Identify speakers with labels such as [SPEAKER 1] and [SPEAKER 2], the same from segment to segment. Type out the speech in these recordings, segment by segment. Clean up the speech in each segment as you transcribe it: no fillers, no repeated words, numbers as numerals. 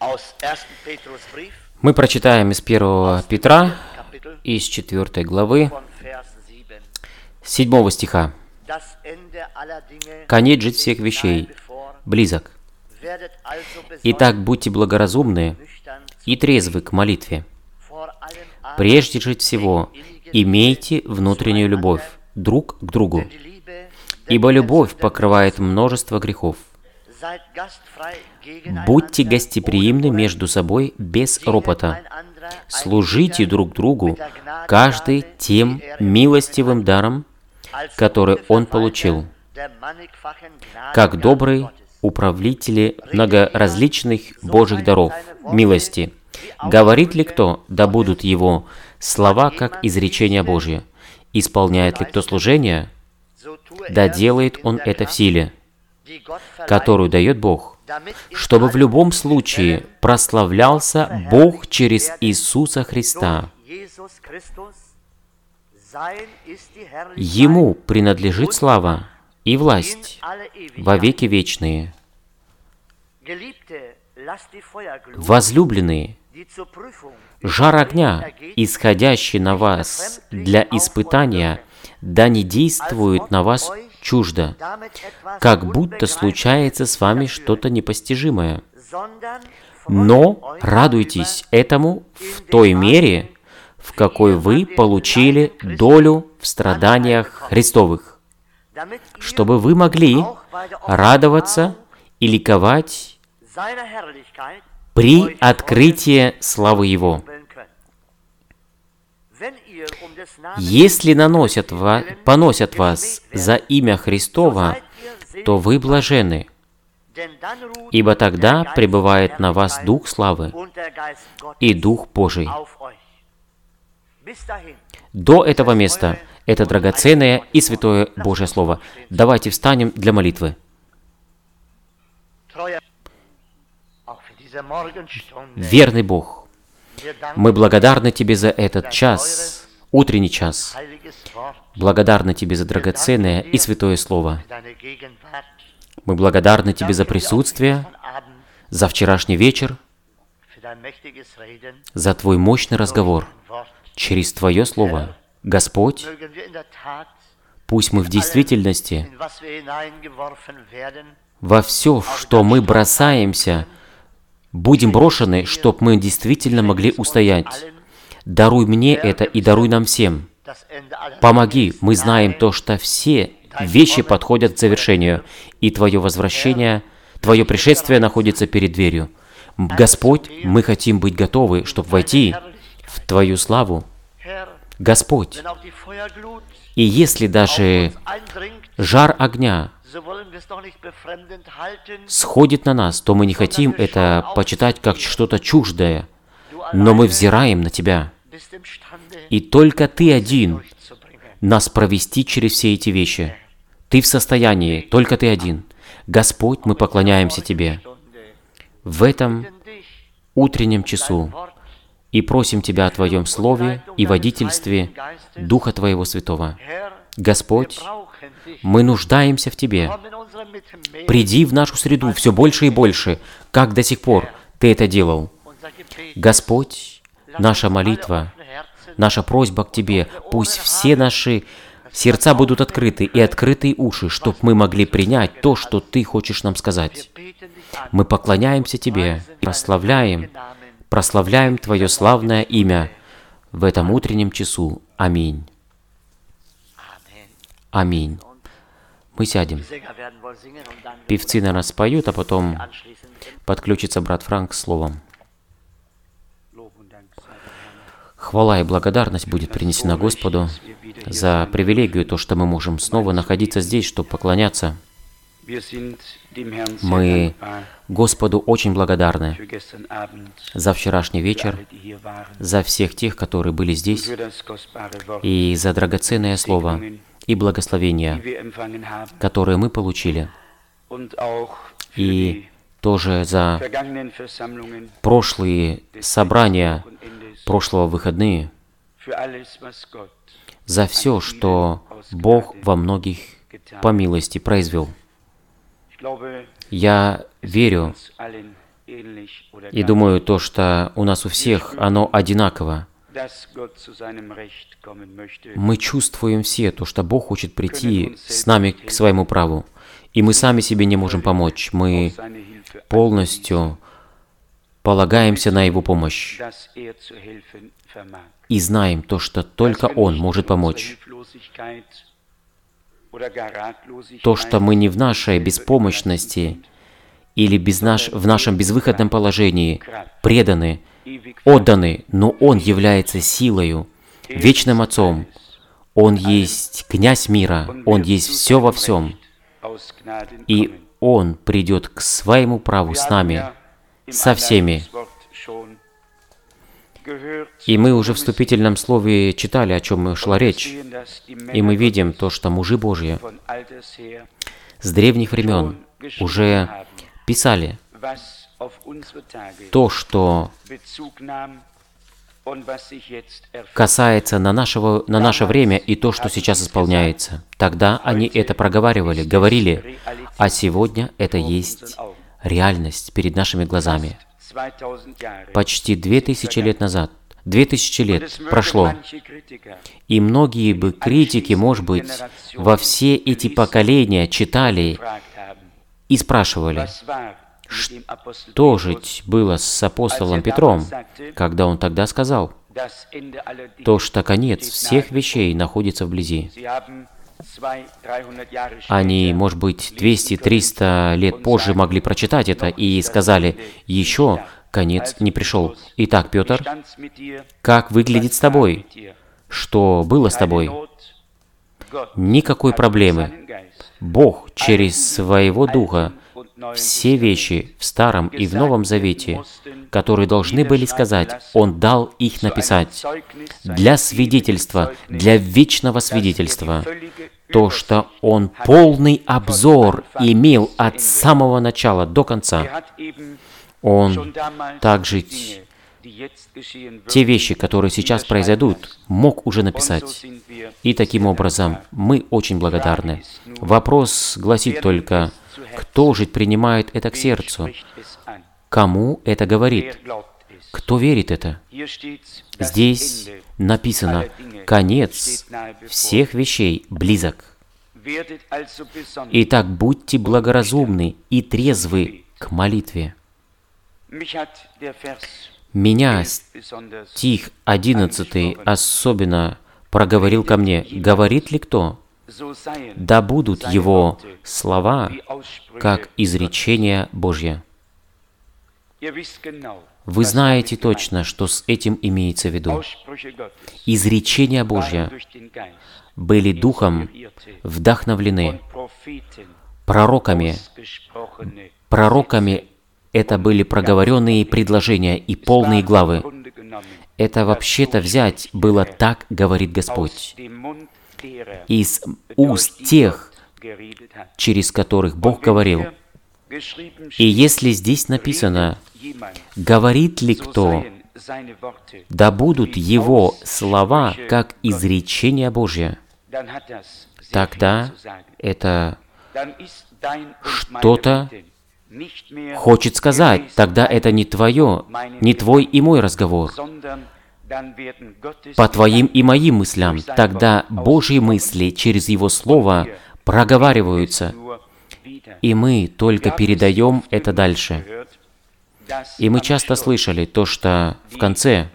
[SPEAKER 1] Мы прочитаем из 1 Петра, из 4 главы, 7 стиха. «Конец же всех вещей близок. Итак, будьте благоразумны и трезвы к молитве. Прежде же всего, имейте внутреннюю любовь друг к другу, ибо любовь покрывает множество грехов. Будьте гостеприимны между собой без ропота. Служите друг другу, каждый тем милостивым даром, который он получил, как добрые управлятели многоразличных Божьих даров, милости. Говорит ли кто, да будут его слова, как изречение Божье? Исполняет ли кто служение, да делает он это в силе, которую дает Бог, чтобы в любом случае прославлялся Бог через Иисуса Христа. Ему принадлежит слава и власть во веки вечные. Возлюбленные, жар огня, исходящий на вас для испытания, да не действует на вас чуждо, как будто случается с вами что-то непостижимое. Но радуйтесь этому в той мере, в какой вы получили долю в страданиях Христовых, чтобы вы могли радоваться и ликовать при открытии славы Его. Если поносят вас за имя Христово, то вы блаженны, ибо тогда пребывает на вас Дух славы и Дух Божий. До этого места это драгоценное и святое Божье Слово. Давайте встанем для молитвы. Верный Бог, мы благодарны Тебе за этот час, утренний час. Благодарны Тебе за драгоценное и святое Слово. Мы благодарны Тебе за присутствие, за вчерашний вечер, за Твой мощный разговор через Твое Слово. Господь, пусть мы в действительности во все, что мы бросаемся, будем брошены, чтобы мы действительно могли устоять. Даруй мне это и даруй нам всем. Помоги, мы знаем то, что все вещи подходят к завершению, и Твое возвращение, Твое пришествие находится перед дверью. Господь, мы хотим быть готовы, чтобы войти в Твою славу. Господь, и если даже жар огня сходит на нас, то мы не хотим это почитать как что-то чуждое, но мы взираем на Тебя. И только Ты один нас провести через все эти вещи. Ты в состоянии, только Ты один. Господь, мы поклоняемся Тебе в этом утреннем часу и просим Тебя о Твоем Слове и водительстве Духа Твоего Святого. Господь, мы нуждаемся в Тебе. Приди в нашу среду все больше и больше, как до сих пор Ты это делал. Господь, наша молитва, наша просьба к Тебе, пусть все наши сердца будут открыты и открытые уши, чтобы мы могли принять то, что Ты хочешь нам сказать. Мы поклоняемся Тебе, прославляем Твое славное имя в этом утреннем часу. Аминь. Аминь. Мы сядем. Певцы на нас поют, а потом подключится брат Франк с словом. Хвала и благодарность будет принесена Господу за привилегию, то, что мы можем снова находиться здесь, чтобы поклоняться. Мы Господу очень благодарны за вчерашний вечер, за всех тех, которые были здесь, и за драгоценное слово и благословения, которые мы получили, и тоже за прошлые собрания, прошлого выходные, за все, что Бог во многих по милости произвел. Я верю, И думаю, то, что у нас у всех, оно одинаково. Мы чувствуем все то, что Бог хочет прийти с нами к своему праву. И мы сами себе не можем помочь. Мы полностью полагаемся на Его помощь. И знаем то, что только Он может помочь. То, что мы не в нашей беспомощности или в нашем безвыходном положении преданы, отданы, но Он является силою, вечным Отцом. Он есть князь мира, Он есть все во всем. И Он придет к своему праву с нами, со всеми. И мы уже в вступительном слове читали, о чем шла речь. И мы видим то, что мужи Божьи с древних времен уже писали то, что касается на наше время и то, что сейчас исполняется. Тогда они это проговаривали, говорили, а сегодня это есть реальность перед нашими глазами. Почти 2000 лет назад, 2000 лет прошло, и многие бы критики, может быть, во все эти поколения читали и спрашивали, что же было с апостолом Петром, когда он тогда сказал, то, что конец всех вещей находится вблизи. Они, может быть, 200-300 лет позже могли прочитать это и сказали, еще конец не пришел. Итак, Петр, как выглядит с тобой? Что было с тобой? Никакой проблемы. Бог через Своего Духа все вещи в Старом и в Новом Завете, которые должны были сказать, Он дал их написать для свидетельства, для вечного свидетельства. То, что Он полный обзор имел от самого начала до конца. Он также те вещи, которые сейчас произойдут, мог уже написать. И таким образом мы очень благодарны. Вопрос гласит только, кто же принимает это к сердцу? Кому это говорит? Кто верит это? Здесь написано, конец всех вещей близок. Итак, будьте благоразумны и трезвы к молитве. Меня стих 11 особенно проговорил ко мне. Говорит ли кто? Да будут его слова, как изречение Божье. Вы знаете точно, что с этим имеется в виду. Изречения Божьи были Духом вдохновлены пророками. Пророками это были проговоренные предложения и полные главы. Это вообще-то взять было «так говорит Господь» из уст тех, через которых Бог говорил. И если здесь написано, говорит ли кто, да будут его слова, как изречение Божье, тогда это что-то хочет сказать, тогда это не твой и мой разговор, по твоим и моим мыслям, тогда Божьи мысли через Его Слово проговариваются, и мы только передаем это дальше. И мы часто слышали то, что в конце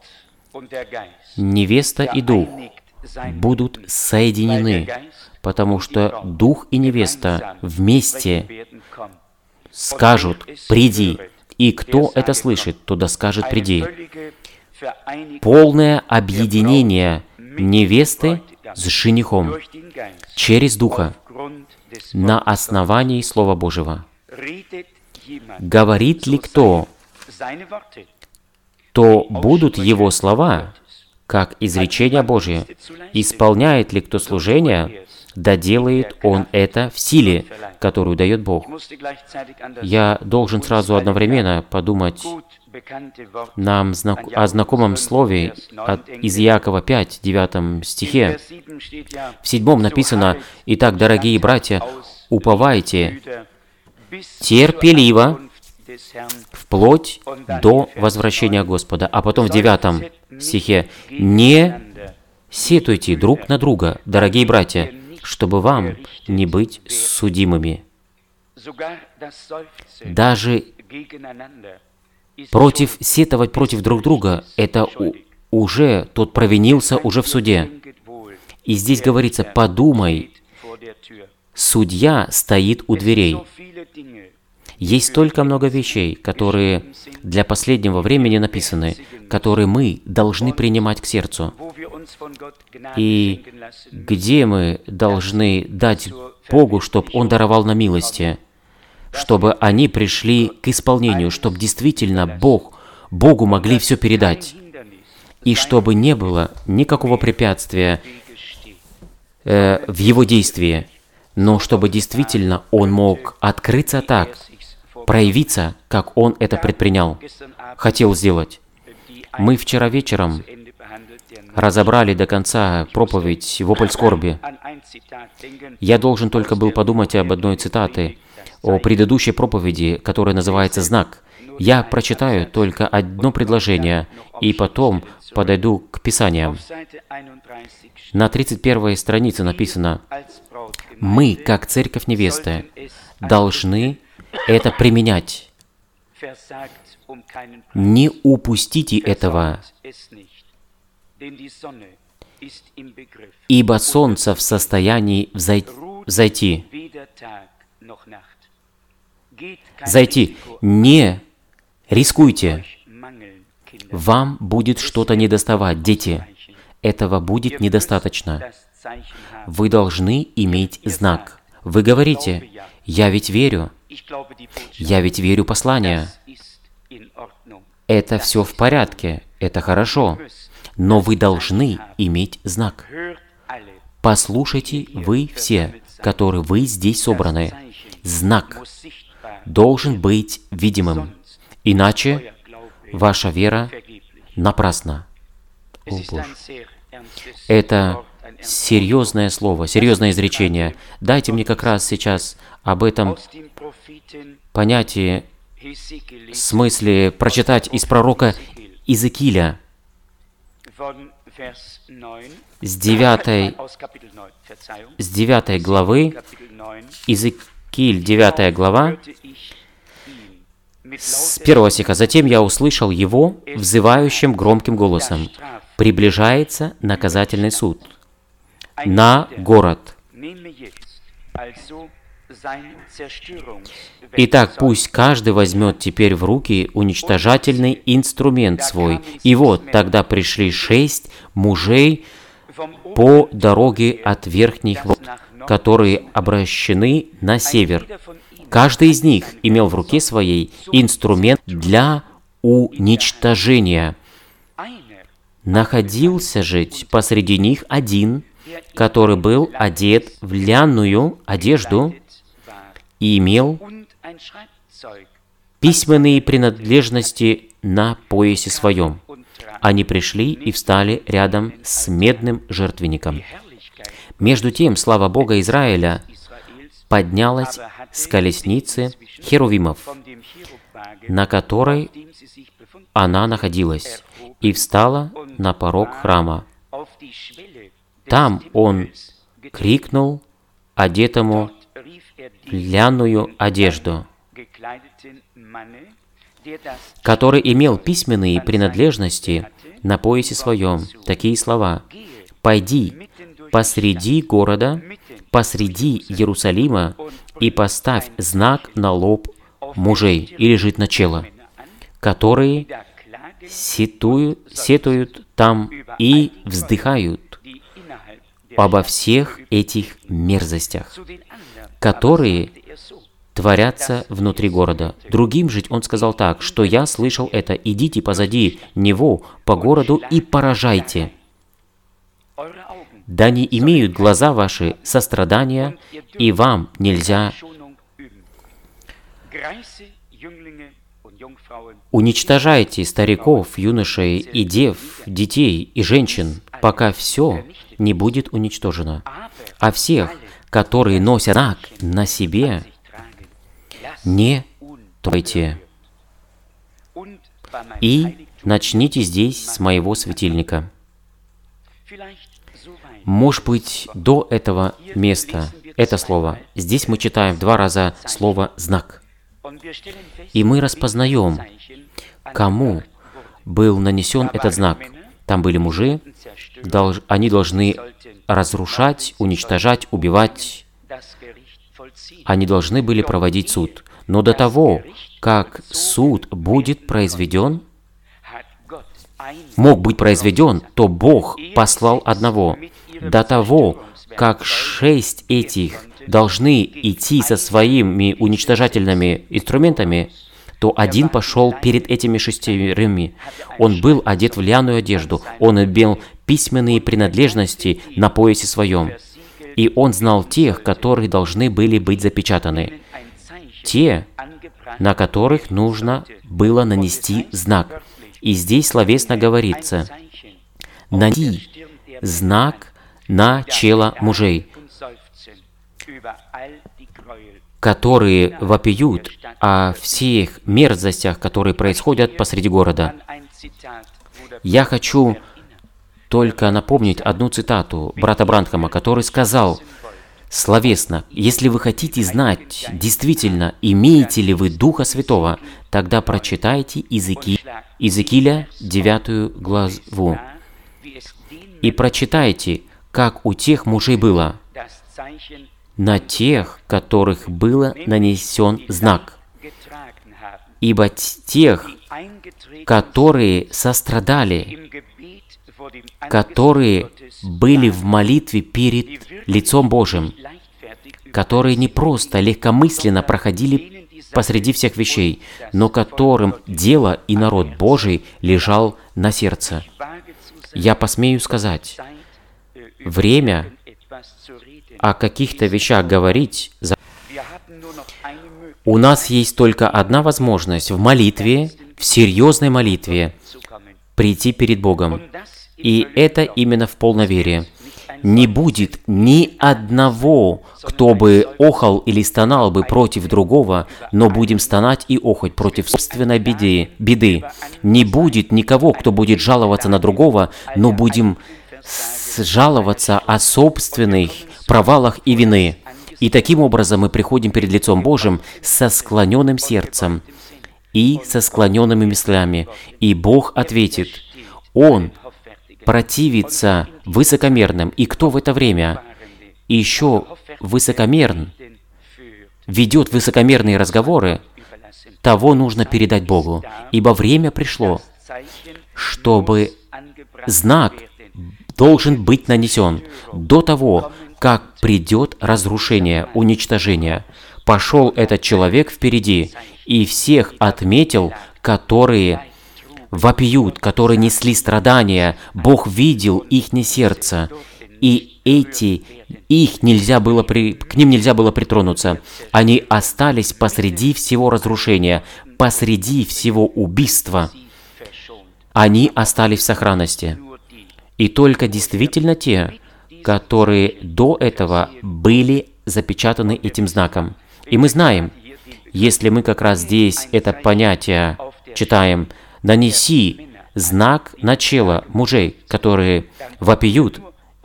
[SPEAKER 1] невеста и дух будут соединены, потому что дух и невеста вместе скажут «приди». И кто это слышит, туда скажет «приди». Полное объединение невесты с женихом через Духа на основании Слова Божьего. Говорит ли кто, то будут его слова, как изречение Божие. Исполняет ли кто служение, да делает он это в силе, которую дает Бог. Я должен сразу одновременно подумать о знакомом слове из Иакова 5, 9 стихе. В 7 написано: «Итак, дорогие братья, уповайте терпеливо вплоть до возвращения Господа. А потом в 9 стихе: «Не сетуйте друг на друга, дорогие братья, чтобы вам не быть судимыми». Даже сетовать против друг друга, это уже тот провинился уже в суде. И здесь говорится: подумай, судья стоит у дверей. Есть столько много вещей, которые для последнего времени написаны, которые мы должны принимать к сердцу. И где мы должны дать Богу, чтобы Он даровал нам милости, чтобы они пришли к исполнению, чтобы действительно Богу могли все передать, и чтобы не было никакого препятствия в Его действии, но чтобы действительно Он мог открыться так, проявиться, как Он это предпринял, хотел сделать. Мы вчера вечером разобрали до конца проповедь «Вопль скорби». Я должен только был подумать об одной цитате, о предыдущей проповеди, которая называется «Знак». Я прочитаю только одно предложение, и потом подойду к Писаниям. На 31 странице написано: «Мы, как церковь невесты, должны это применять. Не упустите этого, ибо солнце в состоянии взойти. Не рискуйте. Вам будет что-то недоставать, дети. Этого будет недостаточно. Вы должны иметь знак. Вы говорите: «Я ведь верю. Я ведь верю посланию». Это все в порядке, это хорошо. Но вы должны иметь знак. Послушайте вы все, которые вы здесь собраны. Знак должен быть видимым. Иначе ваша вера напрасна. О, Боже. Это серьезное слово, серьезное изречение. Дайте мне как раз сейчас об этом понятии, смысле прочитать из пророка Иезекииля с 9 главы, Иезекииль, 9 глава, с 1 стиха. «Затем я услышал его, взывающим громким голосом: приближается наказательный суд на город. Итак, пусть каждый возьмет теперь в руки уничтожательный инструмент свой. И вот тогда пришли 6 мужей по дороге от верхних вод, которые обращены на север. Каждый из них имел в руке своей инструмент для уничтожения. Находился же посреди них один, который был одет в льняную одежду и имел письменные принадлежности на поясе своем. Они пришли и встали рядом с медным жертвенником. Между тем, слава Бога Израиля поднялась с колесницы херувимов, на которой она находилась, и встала на порог храма. Там он крикнул одетому в льняную одежду, который имел письменные принадлежности на поясе своем, такие слова: «Пойди посреди города, посреди Иерусалима, и поставь знак на лоб мужей», или жить на чело, которые сетуют там и вздыхают обо всех этих мерзостях, которые творятся внутри города. Другим же он сказал так, что я слышал это: идите позади него по городу и поражайте. Да не имеют глаза ваши сострадания, и вам нельзя уничтожайте стариков, юношей и дев, детей и женщин, пока все не будет уничтожено. А всех, которые носят знак на себе, не трогайте. и начните здесь с моего светильника». Может быть, до этого места, это слово, здесь мы читаем 2 раза слово «знак». И мы распознаем, кому был нанесен этот знак. Там были мужи, они должны разрушать, уничтожать, убивать. Они должны были проводить суд. Но до того, как суд будет произведен, мог быть произведен, то Бог послал одного. До того, как 6 этих должны идти со своими уничтожательными инструментами, то один пошел перед этими 6. Он был одет в льняную одежду, он имел письменные принадлежности на поясе своем. И он знал тех, которые должны были быть запечатаны. Те, на которых нужно было нанести знак. И здесь словесно говорится: «Нанеси знак на чело мужей, которые вопиют о всех мерзостях, которые происходят посреди города». Я хочу только напомнить одну цитату брата Бранхама, который сказал словесно: «Если вы хотите знать, действительно, имеете ли вы Духа Святого, тогда прочитайте Иезекииля 9 главу и прочитайте, как у тех мужей было, на тех, которых был нанесен знак. Ибо тех, которые сострадали, которые были в молитве перед лицом Божьим, которые не просто легкомысленно проходили посреди всех вещей, но которым дело и народ Божий лежал на сердце. Я посмею сказать, время о каких-то вещах говорить, у нас есть только одна возможность в молитве, в серьезной молитве, прийти перед Богом. И это именно в полной вере. Не будет ни одного, кто бы охал или стонал бы против другого, но будем стонать и охать против собственной беды. Не будет никого, кто будет жаловаться на другого, но будем жаловаться о собственных провалах и вины. И таким образом мы приходим перед лицом Божьим со склоненным сердцем и со склоненными мыслями. И Бог ответит. Он противится высокомерным. И кто в это время еще высокомерн, ведет высокомерные разговоры, того нужно передать Богу. Ибо время пришло, чтобы знак должен быть нанесен до того, как придет разрушение, уничтожение. Пошел этот человек впереди и всех отметил, которые вопиют, которые несли страдания. Бог видел ихнее сердце, и к ним нельзя было притронуться. Они остались посреди всего разрушения, посреди всего убийства. Они остались в сохранности. И только действительно те, которые до этого были запечатаны этим знаком. И мы знаем, если мы как раз здесь это понятие читаем, «Нанеси знак на чело мужей, которые вопиют»,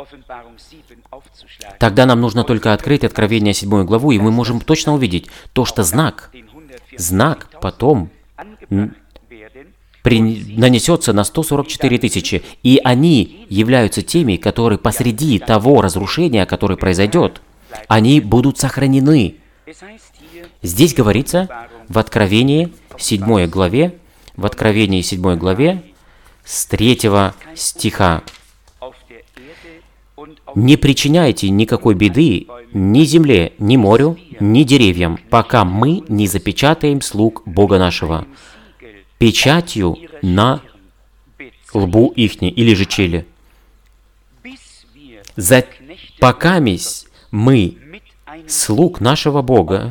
[SPEAKER 1] тогда нам нужно только открыть Откровение 7 главу, и мы можем точно увидеть то, что знак потом нанесется на 144 тысячи, и они являются теми, которые посреди того разрушения, которое произойдет, они будут сохранены. Здесь говорится в Откровении 7 главе, с 3 стиха: «Не причиняйте никакой беды ни земле, ни морю, ни деревьям, пока мы не запечатаем слуг Бога нашего печатью на лбу ихней, или же челе. Покамись мы слуг нашего Бога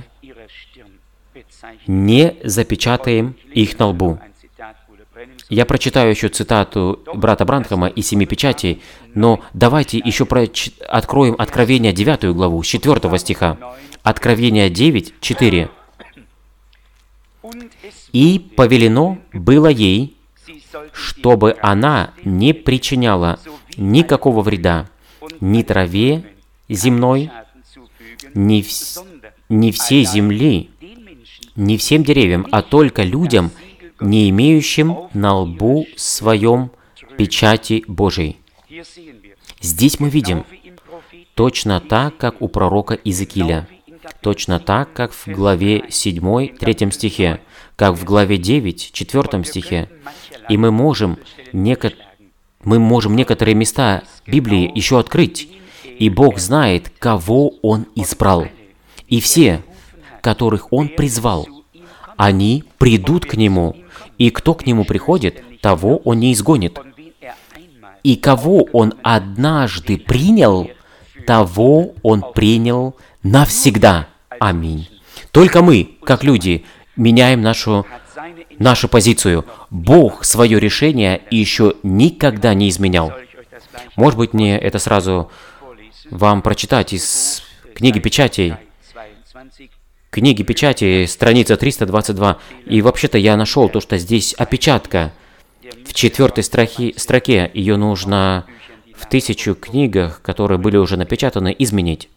[SPEAKER 1] не запечатаем их на лбу». Я прочитаю еще цитату брата Бранхама из 7 печатей, но давайте еще откроем Откровение 9 главу, с 4 стиха. Откровение 9, 4. И повелено было ей, чтобы она не причиняла никакого вреда ни траве земной, ни всей земли, не всем деревьям, а только людям, не имеющим на лбу своем печати Божией. Здесь мы видим точно так, как у пророка Иезекииля, точно так, как в главе 7, 3 стихе, как в главе 9, 4 стихе. И мы можем некоторые места Библии еще открыть, и Бог знает, кого Он избрал. И все, которых Он призвал, они придут к Нему, и кто к Нему приходит, того Он не изгонит. И кого Он однажды принял, того Он принял навсегда. Аминь. Только мы, как люди, меняем нашу позицию. Бог свое решение еще никогда не изменял. Может быть, мне это сразу вам прочитать из книги Печатей. Книги Печати, страница 322. И вообще-то я нашел то, что здесь опечатка. В 4 строке ее нужно в 1000 книгах, которые были уже напечатаны, изменить.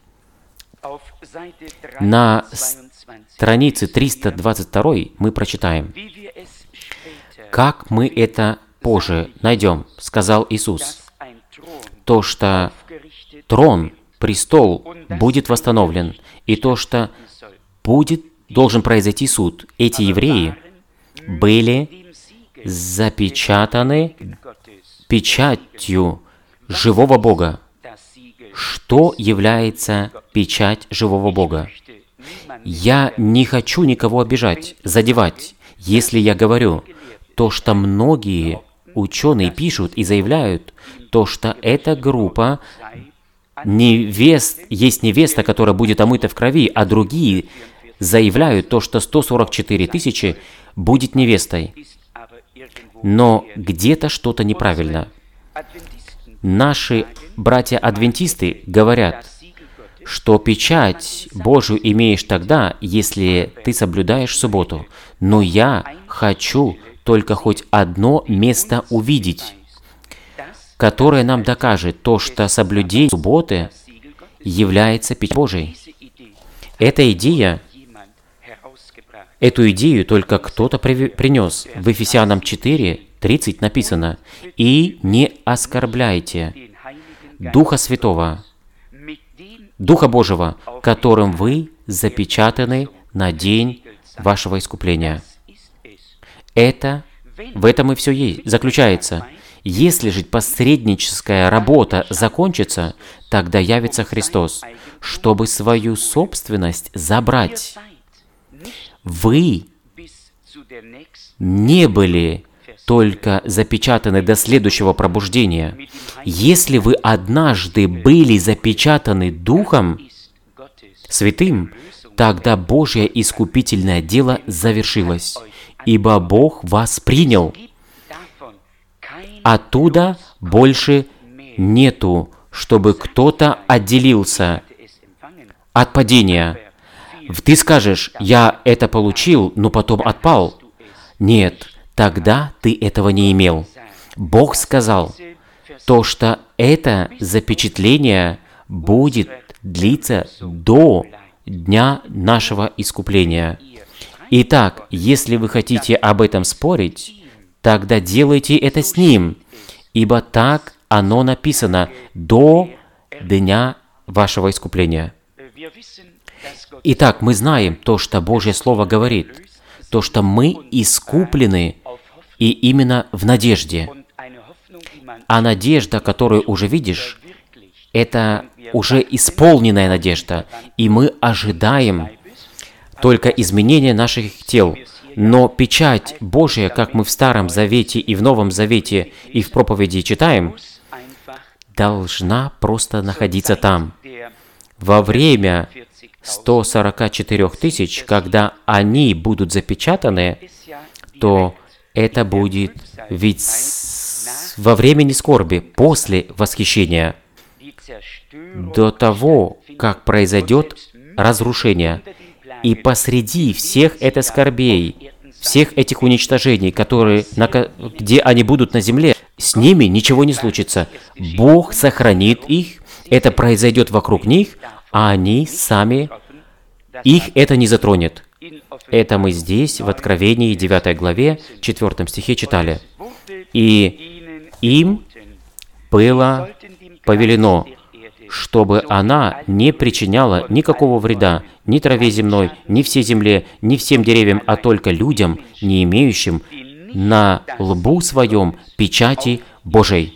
[SPEAKER 1] На странице 322 мы прочитаем: «Как мы это позже найдем, сказал Иисус, то, что трон, престол будет восстановлен, и то, что должен произойти суд. Эти евреи были запечатаны печатью живого Бога». Что является печать живого Бога? Я не хочу никого обижать, задевать, если я говорю то, что многие ученые пишут и заявляют, то, что эта группа есть невеста, которая будет омыта в крови, а другие заявляют то, что 144 тысячи будет невестой. Но где-то что-то неправильно. Наши братья-адвентисты говорят, что печать Божию имеешь тогда, если ты соблюдаешь субботу. Но я хочу только хоть одно место увидеть, которое нам докажет то, что соблюдение субботы является печатью Божией. Эту идею только кто-то принес. В Ефесянам 4:30 написано: «И не оскорбляйте Духа Святого, Духа Божьего, которым вы запечатаны на день вашего искупления». В этом и все заключается. Если же посредническая работа закончится, тогда явится Христос, чтобы свою собственность забрать. Вы не были только запечатаны до следующего пробуждения. Если вы однажды были запечатаны Духом Святым, тогда Божье искупительное дело завершилось, ибо Бог вас принял. Оттуда больше нету, чтобы кто-то отделился от падения. Ты скажешь: «Я это получил, но потом отпал». Нет, тогда ты этого не имел. Бог сказал, то, что это запечатление будет длиться до дня нашего искупления. Итак, если вы хотите об этом спорить, тогда делайте это с Ним, ибо так оно написано: до дня вашего искупления. Итак, мы знаем то, что Божье Слово говорит, то, что мы искуплены, и именно в надежде. А надежда, которую уже видишь, это уже исполненная надежда, и мы ожидаем только изменения наших тел. Но печать Божья, как мы в Старом Завете и в Новом Завете и в проповеди читаем, должна просто находиться там. Во время 144 тысяч, когда они будут запечатаны, то это будет ведь во времени скорби, после восхищения, до того, как произойдет разрушение. И посреди всех этих скорбей всех этих уничтожений, где они будут на земле, с ними ничего не случится. Бог сохранит их, это произойдет вокруг них, а они сами, их это не затронет. Это мы здесь, в Откровении 9 главе, 4 стихе читали. «И им было повелено, чтобы она не причиняла никакого вреда ни траве земной, ни всей земле, ни всем деревьям, а только людям, не имеющим на лбу своем печати Божией».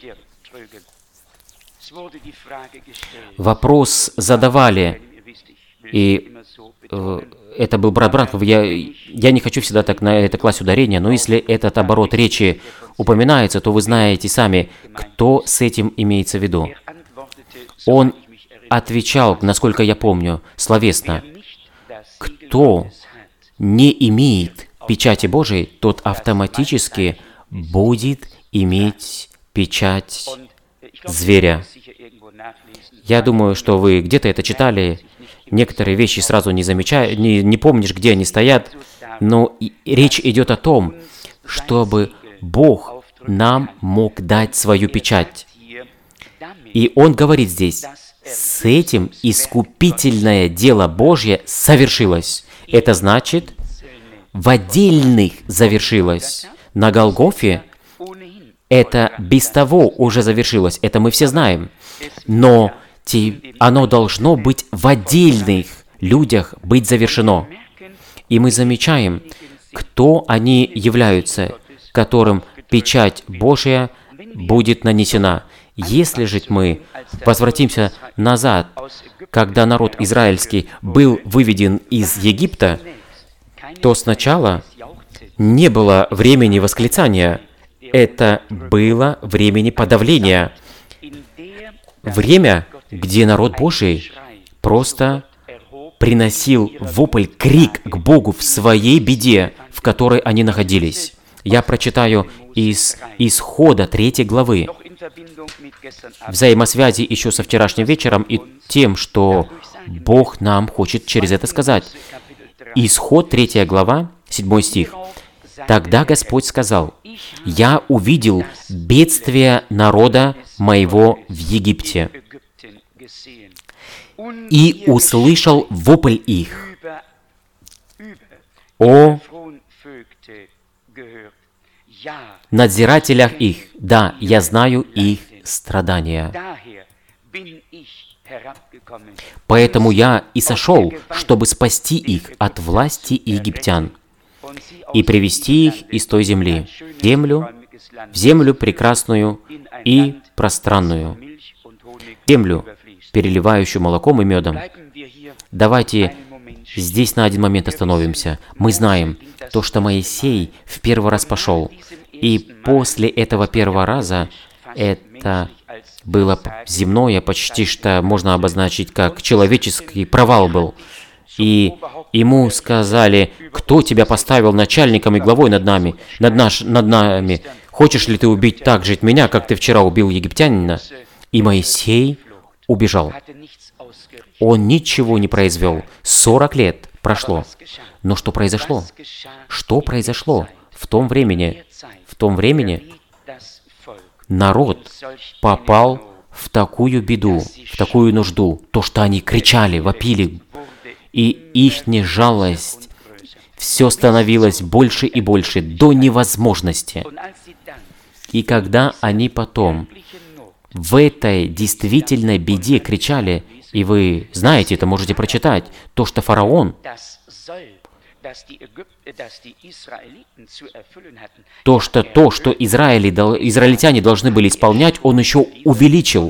[SPEAKER 1] Вопрос задавали, и это был брат Бранхам. Я не хочу всегда так на это класть ударение, но если этот оборот речи упоминается, то вы знаете сами, кто с этим имеется в виду. Он отвечал, насколько я помню, словесно: кто не имеет печати Божией, тот автоматически будет иметь печать зверя. Я думаю, что вы где-то это читали. Некоторые вещи сразу не помнишь, где они стоят. Но речь идет о том, чтобы Бог нам мог дать свою печать. И Он говорит здесь: с этим искупительное дело Божье совершилось. Это значит, в отдельных завершилось. На Голгофе это без того уже завершилось. Это мы все знаем. Но оно должно быть в отдельных людях быть завершено. И мы замечаем, кто они являются, которым печать Божья будет нанесена. Если же мы возвратимся назад, когда народ израильский был выведен из Египта, то сначала не было времени восклицания, это было времени подавления. Время, где народ Божий просто приносил вопль, крик к Богу в своей беде, в которой они находились. Я прочитаю из Исхода 3 главы. Взаимосвязи еще со вчерашним вечером и тем, что Бог нам хочет через это сказать. Исход 3 глава, 7 стих. «Тогда Господь сказал: «Я увидел бедствие народа моего в Египте и услышал вопль их о надзирателях их. Да, я знаю их страдания. Поэтому я и сошел, чтобы спасти их от власти египтян и привести их из той земли, в землю прекрасную и пространную, землю, переливающую молоком и медом». Давайте здесь на один момент остановимся. Мы знаем то, что Моисей в первый раз пошел, и после этого первого раза это было земное, почти что можно обозначить как человеческий провал был. И ему сказали: «Кто тебя поставил начальником и главой над нами? Хочешь ли ты убить так же меня, как ты вчера убил египтянина?» И Моисей убежал. Он ничего не произвел. 40 лет прошло. Но что произошло? Что произошло в том времени? В том времени народ попал в такую беду, в такую нужду, то, что они кричали, вопили, и их жалость все становилось больше и больше, до невозможности. И когда они потом в этой действительной беде кричали, и вы знаете, это можете прочитать, то, что фараон, то, что израильтяне должны были исполнять, он еще увеличил.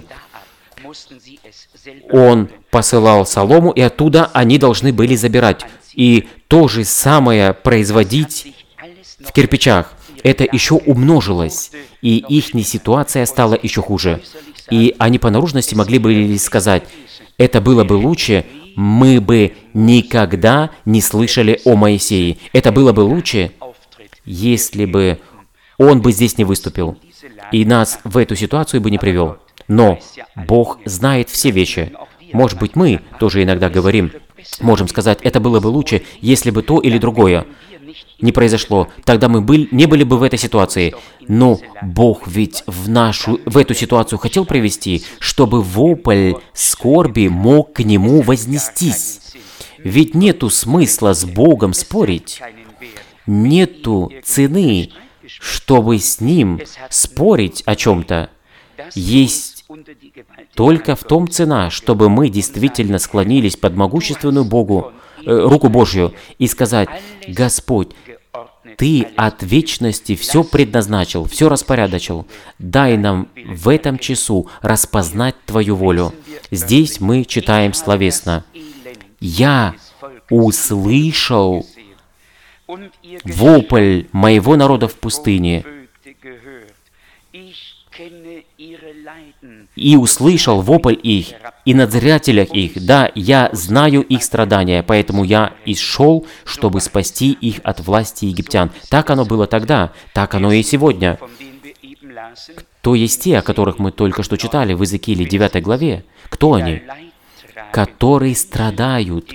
[SPEAKER 1] Он посылал солому, и оттуда они должны были забирать. И то же самое производить в кирпичах. Это еще умножилось, и их ситуация стала еще хуже. И они по наружности могли бы сказать: это было бы лучше, мы бы никогда не слышали о Моисее. Это было бы лучше, если бы он бы здесь не выступил, и нас в эту ситуацию бы не привел. Но Бог знает все вещи. Может быть, мы тоже иногда говорим: можем сказать, это было бы лучше, если бы то или другое не произошло. Тогда мы не были бы в этой ситуации. Но Бог ведь в эту ситуацию хотел привести, чтобы вопль скорби мог к Нему вознестись. Ведь нету смысла с Богом спорить. Нету цены, чтобы с Ним спорить о чем-то. Есть только в том цена, чтобы мы действительно склонились под могущественную руку Божью и сказать: «Господь, Ты от вечности все предназначил, все распорядочил. Дай нам в этом часу распознать Твою волю». Здесь мы читаем словесно: «Я услышал вопль моего народа в пустыне, и услышал вопль их, и надзирателях их. Да, я знаю их страдания, поэтому я и шел, чтобы спасти их от власти египтян». Так оно было тогда, так оно и сегодня. Кто есть те, о которых мы только что читали в Иезекииле 9 главе? Кто они? Которые страдают,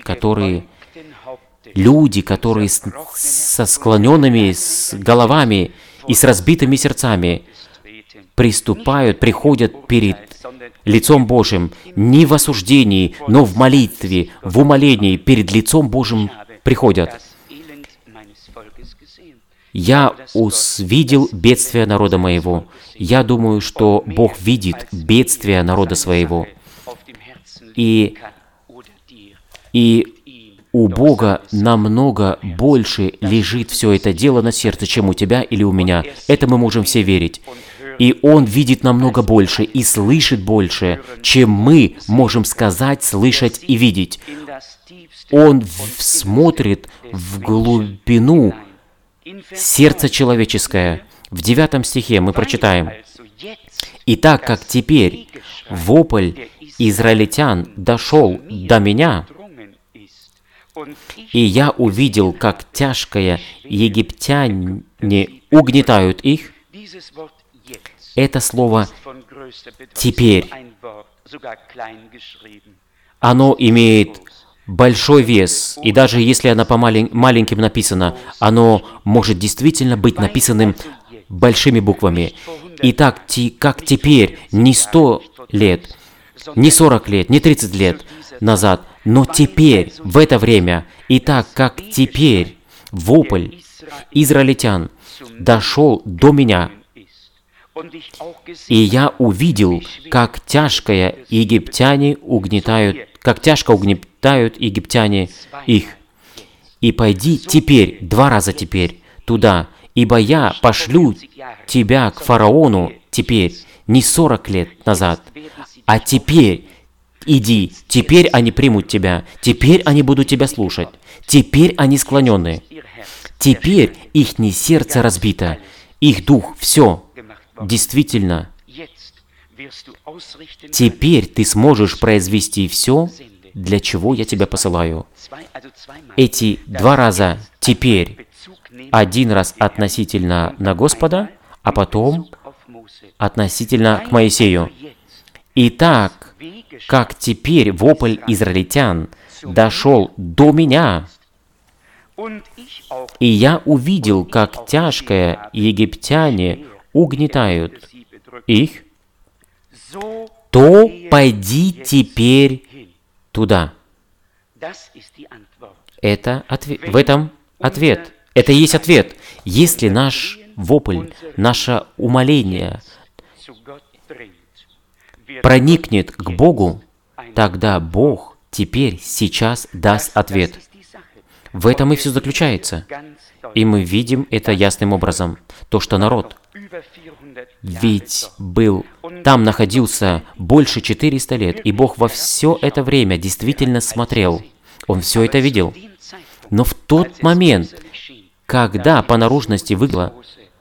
[SPEAKER 1] люди, которые со склоненными головами и с разбитыми сердцами приходят перед лицом Божьим не в осуждении, но в молитве, в умолении перед лицом Божьим приходят. «Я увидел бедствие народа моего». Я думаю, что Бог видит бедствие народа своего. И у Бога намного больше лежит все это дело на сердце, чем у тебя или у меня. Это мы можем все верить. И Он видит намного больше и слышит больше, чем мы можем сказать, слышать и видеть. Он смотрит в глубину сердца человеческое. В 9 стихе мы прочитаем: «И так как теперь вопль израильтян дошел до меня, и я увидел, как тяжкое египтяне угнетают их». Это слово «теперь», оно имеет большой вес, и даже если оно маленьким написано, оно может действительно быть написанным большими буквами. Итак, как теперь, не 100 лет, не 40 лет, не 30 лет назад, но теперь, в это время, и так как теперь вопль израильтян дошел до меня, и я увидел, как тяжко угнетают египтяне их. И пойди теперь, 2 раза теперь, туда, ибо я пошлю тебя к фараону теперь, не 40 лет назад, а теперь иди, теперь они примут тебя, теперь они будут тебя слушать, теперь они склонены, теперь их сердце разбито, их дух, все. Действительно, теперь ты сможешь произвести все, для чего я тебя посылаю. Эти 2 раза «теперь», 1 раз относительно на Господа, а потом относительно к Моисею. Итак, как теперь вопль израильтян дошел до меня, и я увидел, как тяжко египтяне угнетают их, то пойди теперь туда. В этом ответ. Это и есть ответ. Если наш вопль, наше умоление проникнет к Богу, тогда Бог теперь, сейчас даст ответ. В этом и все заключается. И мы видим это ясным образом. То, что народ ведь там находился больше 400 лет, и Бог во все это время действительно смотрел. Он все это видел. Но в тот момент, когда по наружности выглядело,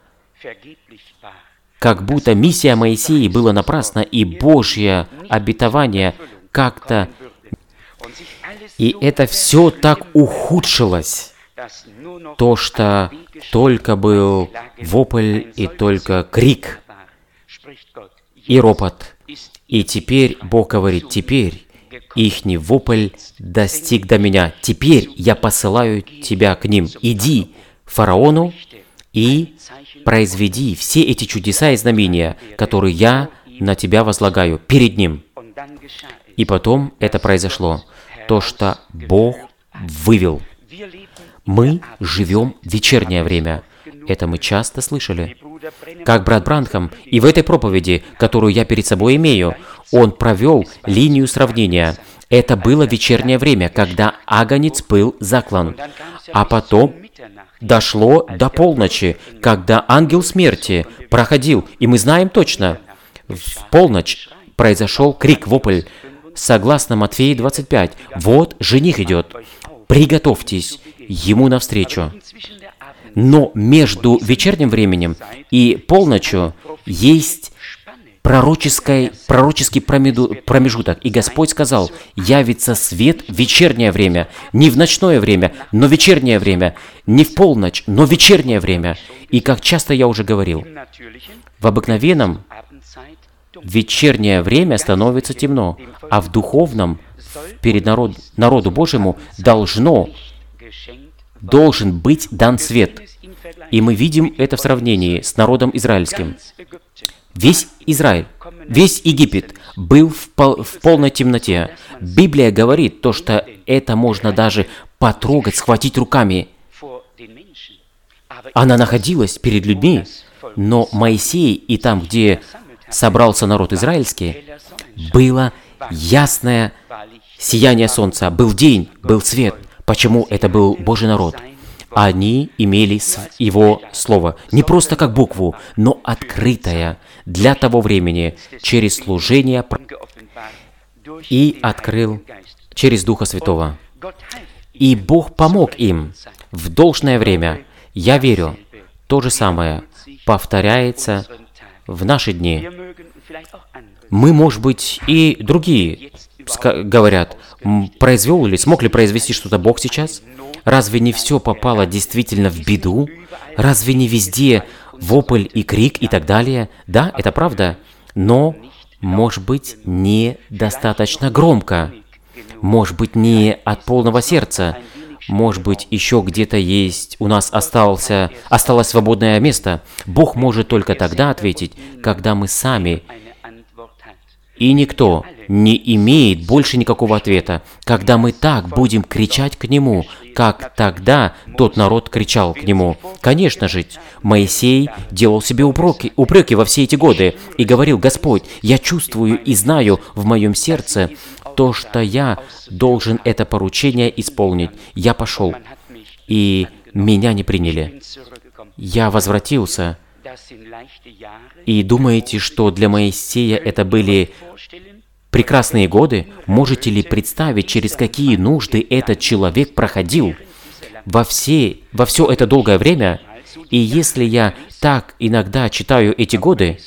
[SPEAKER 1] как будто миссия Моисея была напрасна, и Божье обетование как-то... И это все так ухудшилось, то, что только был вопль и только крик и ропот. И теперь Бог говорит: теперь Ихний вопль достиг до меня. Теперь я посылаю тебя к ним. Иди к фараону и произведи все эти чудеса и знамения, которые я на тебя возлагаю перед ним. И потом это произошло. То, что Бог вывел. Мы живем в вечернее время. Это мы часто слышали. Как брат Бранхам, и в этой проповеди, которую я перед собой имею, он провел линию сравнения. Это было вечернее время, когда агнец был заклан. А потом дошло до полночи, когда ангел смерти проходил. И мы знаем точно, в полночь произошел крик, вопль. Согласно Матфея 25, «Вот жених идет, приготовьтесь ему навстречу». Но между вечерним временем и полночью есть пророческий промежуток. И Господь сказал, явится свет в вечернее время, не в ночное время, но в вечернее время, не в полночь, но в вечернее время. И как часто я уже говорил, в обыкновенном вечернее время становится темно, а в духовном перед народу Божьему должен быть дан свет. И мы видим это в сравнении с народом израильским. Весь Израиль, весь Египет был в полной темноте. Библия говорит то, что это можно даже потрогать, схватить руками. Она находилась перед людьми, но Моисей и там, где собрался народ израильский, было ясное сияние солнца, был день, был свет. Почему это был Божий народ? Они имели Его Слово. Не просто как букву, но открытое для того времени через служение и открыл через Духа Святого. И Бог помог им в должное время. Я верю, то же самое повторяется в наши дни. Мы, может быть, и другие говорят, смог ли произвести что-то Бог сейчас? Разве не все попало действительно в беду? Разве не везде вопль и крик и так далее? Да, это правда, но, может быть, недостаточно громко. Может быть, не от полного сердца. Может быть, еще где-то у нас осталось свободное место. Бог может только тогда ответить, когда мы сами, и никто не имеет больше никакого ответа, когда мы так будем кричать к Нему, как тогда тот народ кричал к Нему. Конечно же, Моисей делал себе упреки во все эти годы и говорил, «Господь, я чувствую и знаю в моем сердце то, что я должен это поручение исполнить. Я пошел, и меня не приняли. Я возвратился». И думаете, что для Моисея это были прекрасные годы? Можете ли представить, через какие нужды этот человек проходил во все это долгое время? И если я так иногда читаю эти годы,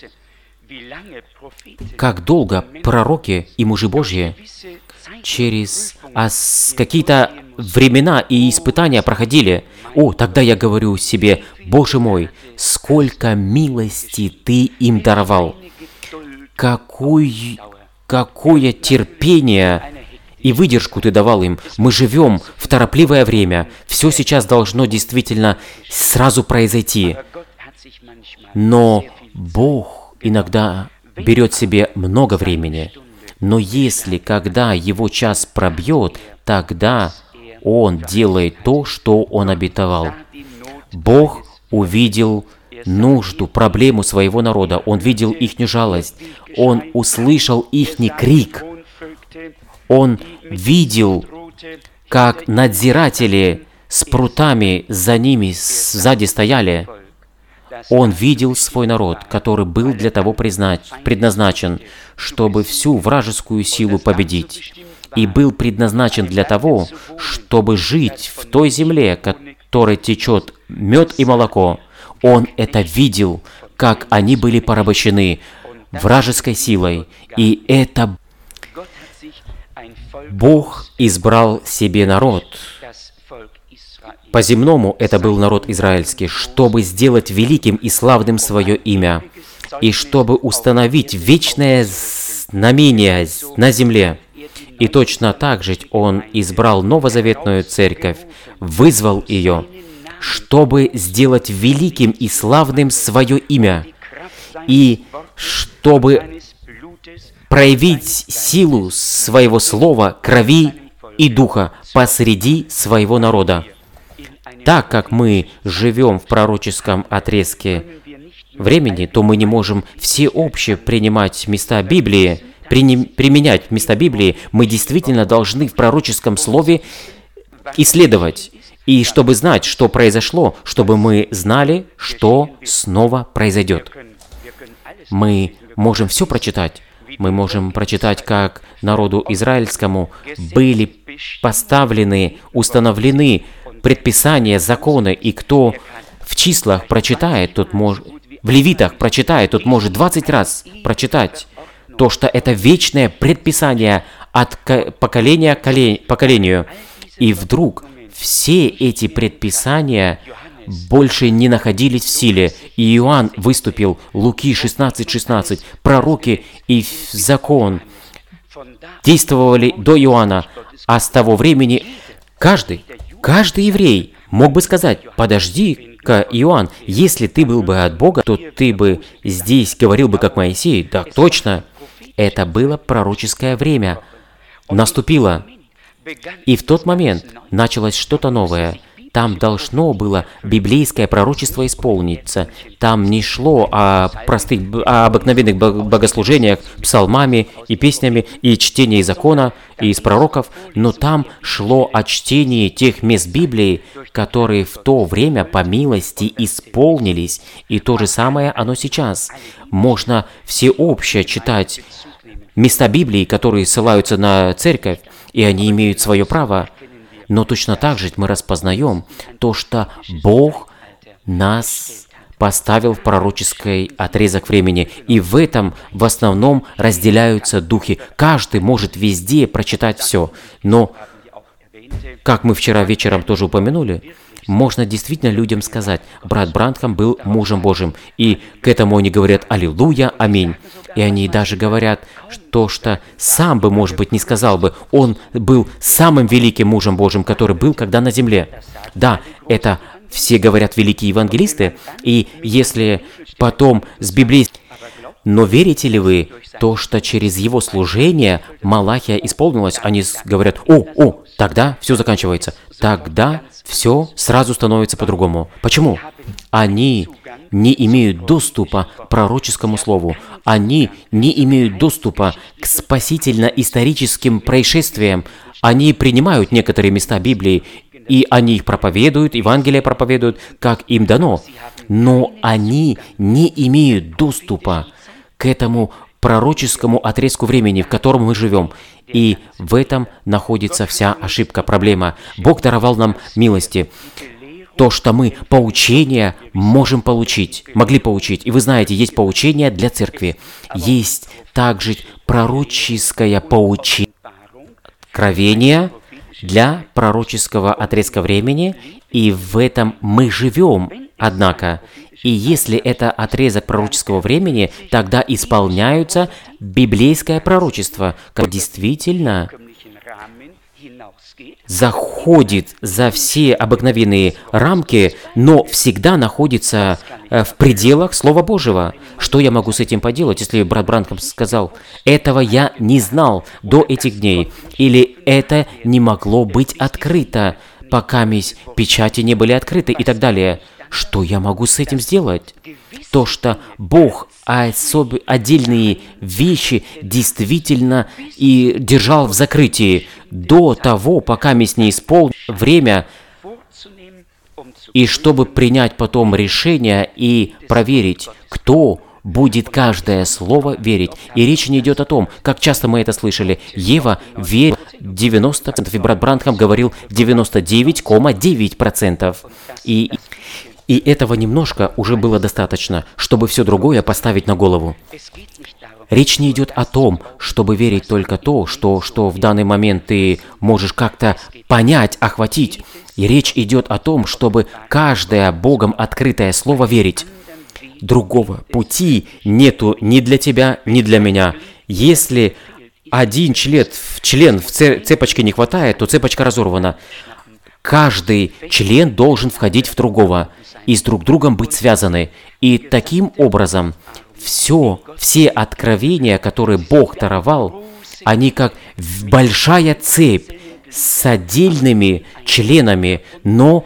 [SPEAKER 1] как долго пророки и мужи Божьи через какие-то времена и испытания проходили. Тогда я говорю себе, Боже мой, сколько милости Ты им даровал, какое терпение и выдержку Ты давал им. Мы живем в торопливое время, все сейчас должно действительно сразу произойти. Но Бог иногда берет себе много времени. Но если, когда Его час пробьет, тогда Он делает то, что Он обетовал. Бог увидел нужду, проблему своего народа. Он видел ихнюю жалость. Он услышал ихний крик. Он видел, как надзиратели с прутами за ними сзади стояли. Он видел свой народ, который был для того предназначен, чтобы всю вражескую силу победить. И был предназначен для того, чтобы жить в той земле, которой течет мед и молоко. Он это видел, как они были порабощены вражеской силой. И это Бог избрал себе народ. По-земному это был народ израильский, чтобы сделать великим и славным свое имя, и чтобы установить вечное знамение на земле. И точно так же Он избрал новозаветную церковь, вызвал ее, чтобы сделать великим и славным свое имя, и чтобы проявить силу своего слова, крови и духа посреди своего народа. Так как мы живем в пророческом отрезке времени, то мы не можем всеобще принимать места Библии, применять места Библии. Мы действительно должны в пророческом слове исследовать. И чтобы знать, что произошло, чтобы мы знали, что снова произойдет. Мы можем все прочитать. Мы можем прочитать, как народу израильскому были поставлены, установлены предписания, законы, и кто в числах прочитает, тот может, в левитах прочитает, тот может 20 раз прочитать то, что это вечное предписание от поколения к поколению. И вдруг все эти предписания больше не находились в силе. И Иоанн выступил, Луки 16:16, пророки и закон действовали до Иоанна, а с того времени каждый еврей мог бы сказать: подожди-ка, Иоанн, если ты был бы от Бога, то ты бы здесь говорил бы, как Моисей. Да, точно. Это было пророческое время. Наступило. И в тот момент началось что-то новое. Там должно было библейское пророчество исполниться. Там не шло о обыкновенных богослужениях, псалмами и песнями, и чтении закона, и из пророков, но там шло о чтении тех мест Библии, которые в то время по милости исполнились. И то же самое оно сейчас. Можно всеобще читать места Библии, которые ссылаются на церковь, и они имеют свое право. Но точно так же мы распознаем то, что Бог нас поставил в пророческий отрезок времени. И в этом в основном разделяются духи. Каждый может везде прочитать все. Но, как мы вчера вечером тоже упомянули, можно действительно людям сказать: брат Бранхам был мужем Божьим. И к этому они говорят: аллилуйя, аминь. И они даже говорят, что сам бы, может быть, не сказал бы, он был самым великим мужем Божьим, который был когда на земле. Да, это все говорят великие евангелисты, и если потом с Библией... Но верите ли вы то, что через его служение Малахия исполнилась? Они говорят: тогда все заканчивается. Тогда все сразу становится по-другому. Почему? Они не имеют доступа к пророческому слову. Они не имеют доступа к спасительно-историческим происшествиям. Они принимают некоторые места Библии, и они их проповедуют, Евангелие проповедуют, как им дано. Но они не имеют доступа к этому пророческому отрезку времени, в котором мы живем. И в этом находится вся ошибка, проблема. Бог даровал нам милости. То, что мы поучения могли получить. И вы знаете, есть поучение для церкви. Есть также пророческое поучение, откровение для пророческого отрезка времени. И в этом мы живем, однако. И если это отрезок пророческого времени, тогда исполняются библейское пророчество, которое действительно заходит за все обыкновенные рамки, но всегда находится в пределах Слова Божьего. Что я могу с этим поделать, если брат Бранхам сказал: «Этого я не знал до этих дней», или «это не могло быть открыто, пока печати не были открыты», и так далее. Что я могу с этим сделать? То, что Бог отдельные вещи действительно и держал в закрытии до того, пока не исполнил время, и чтобы принять потом решение и проверить, кто будет каждое слово верить. И речь не идет о том, как часто мы это слышали. Ева верит 90%, и брат Бранхам говорил 99,9%. И этого немножко уже было достаточно, чтобы все другое поставить на голову. Речь не идет о том, чтобы верить только то, что в данный момент ты можешь как-то понять, охватить. И речь идет о том, чтобы каждое Богом открытое слово верить. Другого пути нету ни для тебя, ни для меня. Если один член в цепочке не хватает, то цепочка разорвана. Каждый член должен входить в другого и с друг другом быть связаны. И таким образом все откровения, которые Бог даровал, они как большая цепь с отдельными членами, но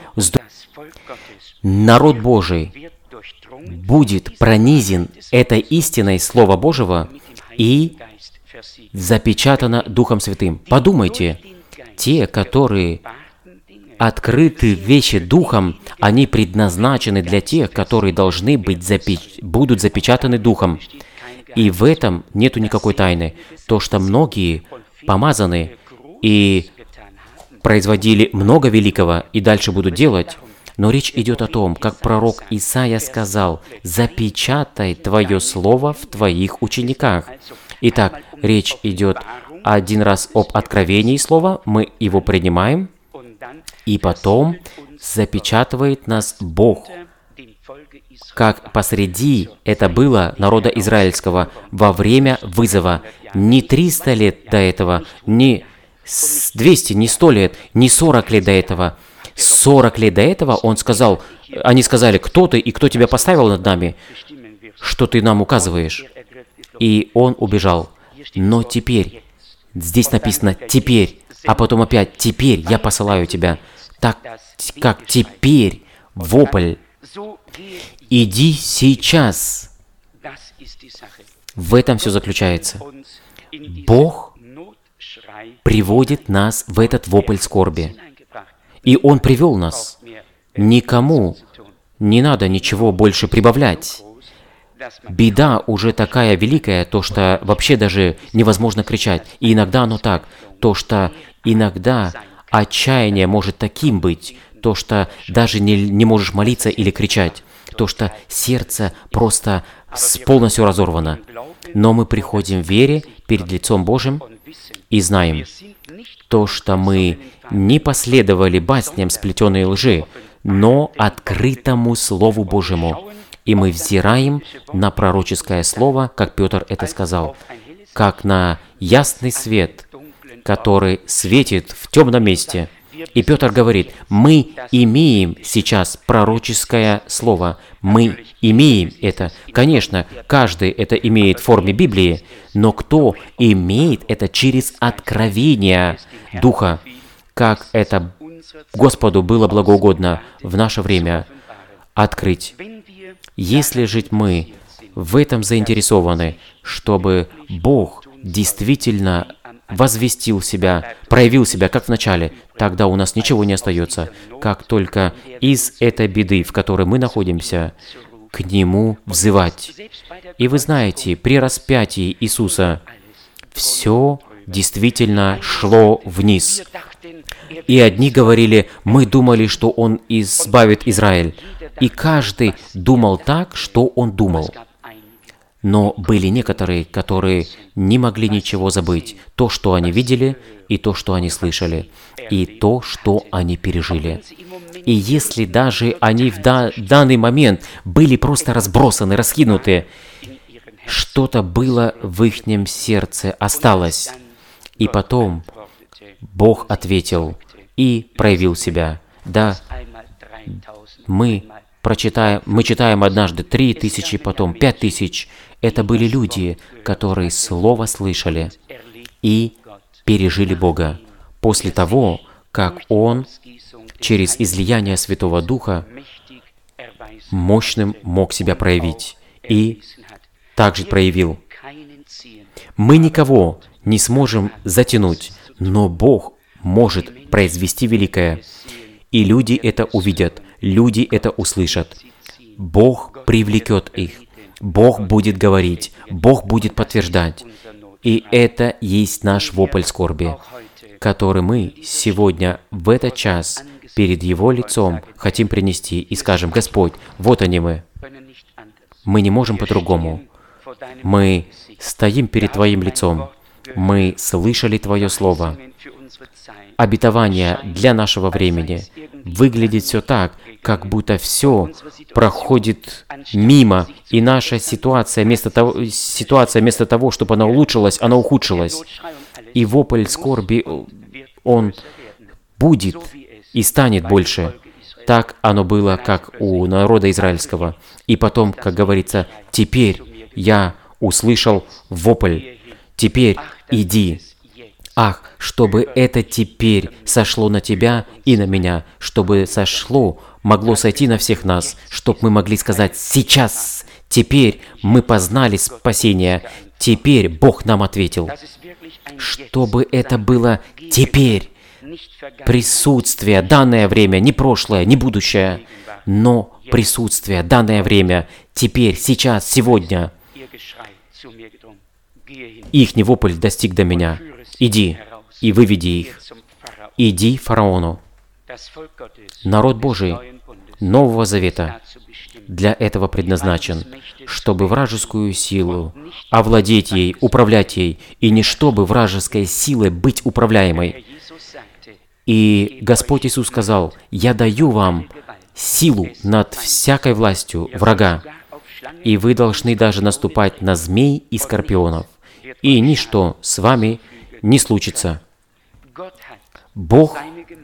[SPEAKER 1] народ Божий будет пронизан этой истиной Слова Божьего и запечатано Духом Святым. Подумайте, те, которые открыты вещи Духом, они предназначены для тех, которые должны быть будут запечатаны Духом. И в этом нету никакой тайны. То, что многие помазаны и производили много великого и дальше будут делать, но речь идет о том, как пророк Исаия сказал: «Запечатай Твое Слово в Твоих учениках». Итак, речь идет один раз об откровении Слова, мы его принимаем, и потом запечатывает нас Бог, как посреди это было народа израильского во время вызова. Не 300 лет до этого, не 200, не 100 лет, не 40 лет до этого. 40 лет до этого они сказали: «Кто ты и кто тебя поставил над нами, что ты нам указываешь?» И он убежал. Но теперь, здесь написано «теперь», а потом опять «теперь я посылаю тебя». Так как теперь вопль «иди сейчас». В этом все заключается. Бог приводит нас в этот вопль скорби. И Он привел нас. Никому не надо ничего больше прибавлять. Беда уже такая великая, то, что вообще даже невозможно кричать. И иногда оно так. То, что иногда отчаяние может таким быть, то, что даже не можешь молиться или кричать. То, что сердце просто полностью разорвано. Но мы приходим в вере перед лицом Божьим и знаем, то, что мы не последовали басням сплетенной лжи, но открытому Слову Божьему. И мы взираем на пророческое слово, как Петр это сказал, как на ясный свет, который светит в темном месте. И Петр говорит: мы имеем сейчас пророческое слово. Мы имеем это. Конечно, каждый это имеет в форме Библии, но кто имеет это через откровение Духа, как это Господу было благоугодно в наше время открыть. Если же мы в этом заинтересованы, чтобы Бог действительно возвестил себя, проявил себя, как в начале, тогда у нас ничего не остается, как только из этой беды, в которой мы находимся, к Нему взывать. И вы знаете, при распятии Иисуса все действительно шло вниз. И одни говорили: мы думали, что Он избавит Израиль. И каждый думал так, что он думал. Но были некоторые, которые не могли ничего забыть. То, что они видели, и то, что они слышали, и то, что они пережили. И если даже они в данный момент были просто разбросаны, раскинуты, что-то было в ихнем сердце, осталось. И потом Бог ответил и проявил себя. Да, мы читаем однажды 3000, потом 5000. Это были люди, которые Слово слышали и пережили Бога после того, как Он через излияние Святого Духа мощным мог себя проявить и также проявил. Мы никого не сможем затянуть, но Бог может произвести великое. И люди это увидят, люди это услышат. Бог привлекет их. Бог будет говорить, Бог будет подтверждать. И это есть наш вопль скорби, который мы сегодня в этот час перед Его лицом хотим принести и скажем: Господь, вот они мы. Мы не можем по-другому. Мы стоим перед Твоим лицом. Мы слышали Твое Слово. Обетование для нашего времени выглядит все так, как будто все проходит мимо, и наша ситуация вместо того, чтобы она улучшилась, она ухудшилась. И вопль скорби, он будет и станет больше. Так оно было, как у народа израильского. И потом, как говорится, «Теперь я услышал вопль, теперь иди». Ах, чтобы это теперь сошло на тебя и на меня, чтобы могло сойти на всех нас, чтобы мы могли сказать «Сейчас, теперь мы познали спасение, теперь Бог нам ответил». Чтобы это было теперь, присутствие, данное время, не прошлое, не будущее, но присутствие, данное время, теперь, сейчас, сегодня. Ихний вопль достиг до меня. Иди и выведи их. Иди фараону. Народ Божий Нового Завета для этого предназначен, чтобы вражескую силу овладеть ей, управлять ей, и не чтобы вражеской силой быть управляемой. И Господь Иисус сказал: «Я даю вам силу над всякой властью врага, и вы должны даже наступать на змей и скорпионов, и ничто с вами не случится». Бог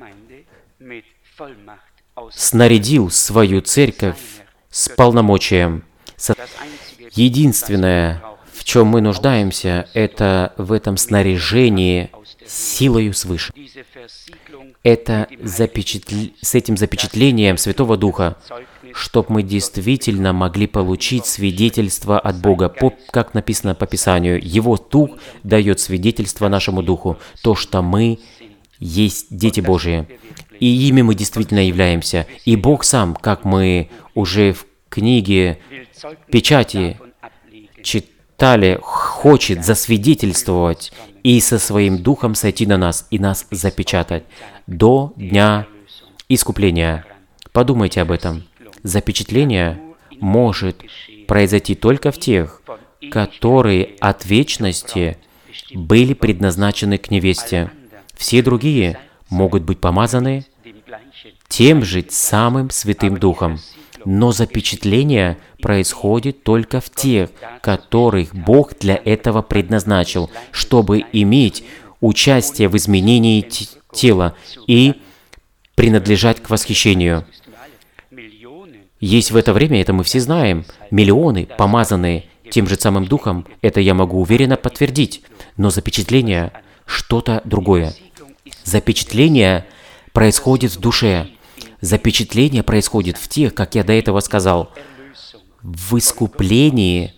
[SPEAKER 1] снарядил свою церковь с полномочием. Единственное, в чем мы нуждаемся, это в этом снаряжении силою свыше. Это с этим запечатлением Святого Духа, чтобы мы действительно могли получить свидетельство от Бога, как написано по Писанию. Его Дух дает свидетельство нашему Духу, то, что мы есть дети Божии, и ими мы действительно являемся. И Бог сам, как мы уже в книге печати читали, хочет засвидетельствовать и со своим Духом сойти на нас и нас запечатать до дня искупления. Подумайте об этом. Запечатление может произойти только в тех, которые от вечности были предназначены к невесте. Все другие могут быть помазаны тем же самым Святым Духом. Но запечатление происходит только в тех, которых Бог для этого предназначил, чтобы иметь участие в изменении тела и принадлежать к восхищению. Есть в это время, это мы все знаем, миллионы, помазанные тем же самым Духом, это я могу уверенно подтвердить. Но запечатление — что-то другое. Запечатление происходит в душе. Запечатление происходит в тех, как я до этого сказал, в искуплении,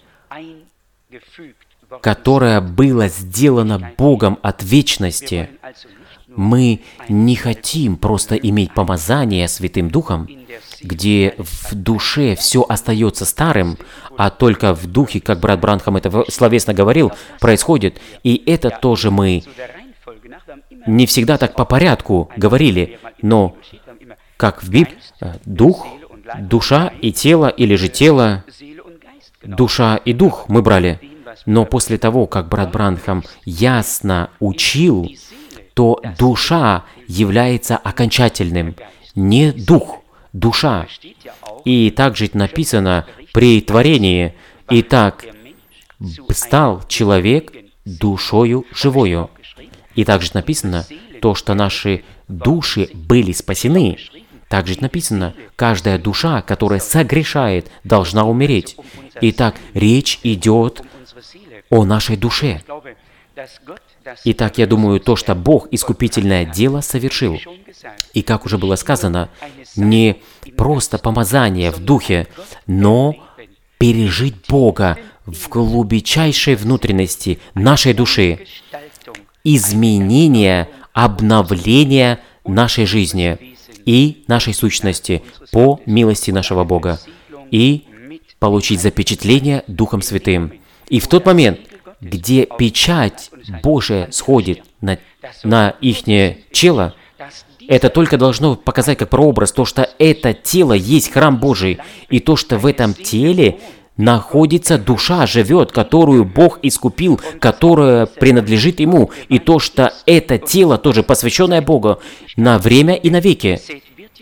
[SPEAKER 1] которое было сделано Богом от вечности. Мы не хотим просто иметь помазание Святым Духом, где в душе все остается старым, а только в духе, как брат Бранхам это словесно говорил, происходит. И это тоже мы не всегда так по порядку говорили, но как в Библии, дух, душа и тело, или же тело, душа и дух мы брали. Но после того, как брат Бранхам ясно учил, то душа является окончательным, не дух, душа. И также написано при творении: «Итак, стал человек душою живою». И также написано то, что наши души были спасены. Также написано: каждая душа, которая согрешает, должна умереть. Итак, речь идет о нашей душе. Итак, я думаю, то, что Бог искупительное дело совершил. И как уже было сказано, не просто помазание в духе, но пережить Бога в глубочайшей внутренности нашей души. Изменение, обновление нашей жизни и нашей сущности по милости нашего Бога. И получить запечатление Духом Святым. И в тот момент, где печать Божия сходит на ихнее тело, это только должно показать как прообраз то, что это тело есть храм Божий, и то, что в этом теле находится душа, живет, которую Бог искупил, которая принадлежит Ему, и то, что это тело, тоже посвященное Богу, на время и навеки.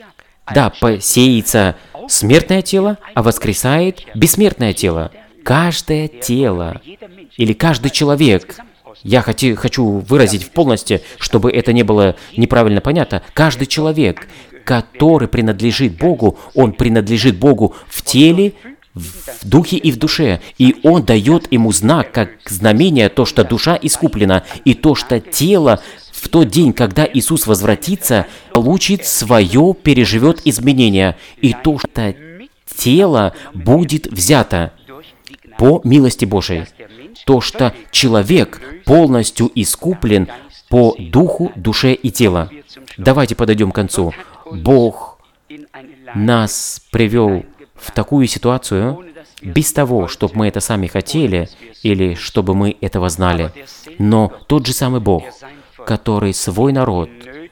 [SPEAKER 1] Да, посеется смертное тело, а воскресает бессмертное тело. Каждое тело или каждый человек, я хочу выразить в полности, чтобы это не было неправильно понято, каждый человек, который принадлежит Богу, он принадлежит Богу в теле, в духе и в душе. И Он дает ему знак, как знамение, то, что душа искуплена, и то, что тело в тот день, когда Иисус возвратится, получит свое, переживет изменения. И то, что тело будет взято по милости Божией. То, что человек полностью искуплен по духу, душе и телу. Давайте подойдем к концу. Бог нас привел в такую ситуацию, без того, чтобы мы это сами хотели, или чтобы мы этого знали. Но тот же самый Бог, который свой народ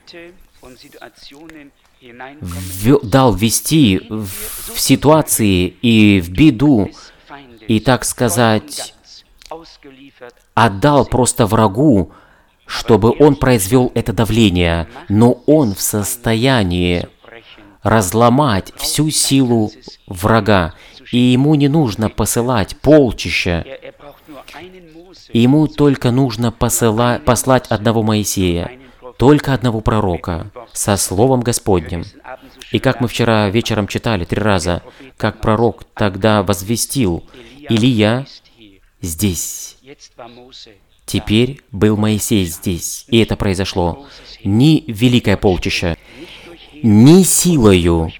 [SPEAKER 1] дал вести в ситуации и в беду, и, так сказать, отдал просто врагу, чтобы он произвел это давление, но он в состоянии разломать всю силу врага, и ему не нужно посылать полчища, ему только нужно послать одного Моисея, только одного пророка, со Словом Господним. И как мы вчера вечером читали 3 раза, как пророк тогда возвестил: «Илия здесь». Теперь был Моисей здесь, и это произошло. Не великое полчище, не силою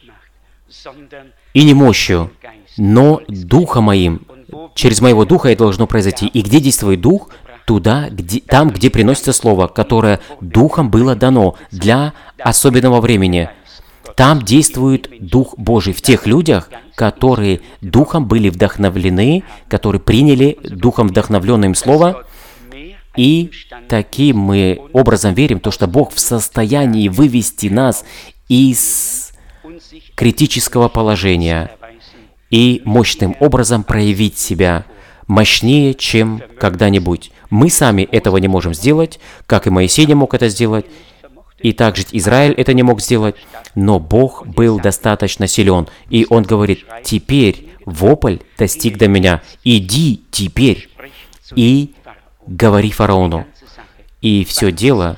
[SPEAKER 1] и не мощью, но Духом Моим. Через Моего Духа это должно произойти. И где действует Дух? Там, где приносится Слово, которое Духом было дано для особенного времени. Там действует Дух Божий в тех людях, которые Духом были вдохновлены, которые приняли Духом вдохновленное им Слово. И таким мы образом верим, то, что Бог в состоянии вывести нас из критического положения и мощным образом проявить себя мощнее, чем когда-нибудь. Мы сами этого не можем сделать, как и Моисей не мог это сделать, и также Израиль это не мог сделать, но Бог был достаточно силен, и Он говорит: «Теперь вопль достиг до меня, иди теперь и говори фараону». И все дело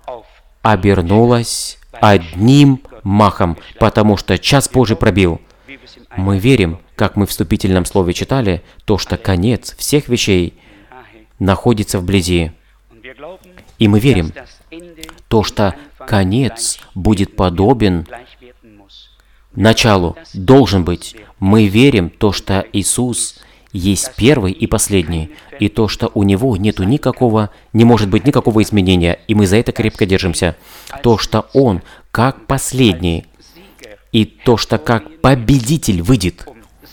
[SPEAKER 1] обернулось одним махом, потому что час Божий пробил. Мы верим, как мы в вступительном слове читали, то, что конец всех вещей находится вблизи. И мы верим, то, что конец будет подобен началу, должен быть. Мы верим, то, что Иисус есть первый и последний, и то, что у Него нету не может быть никакого изменения, и мы за это крепко держимся. То, что Он как последний, и то, что как победитель выйдет,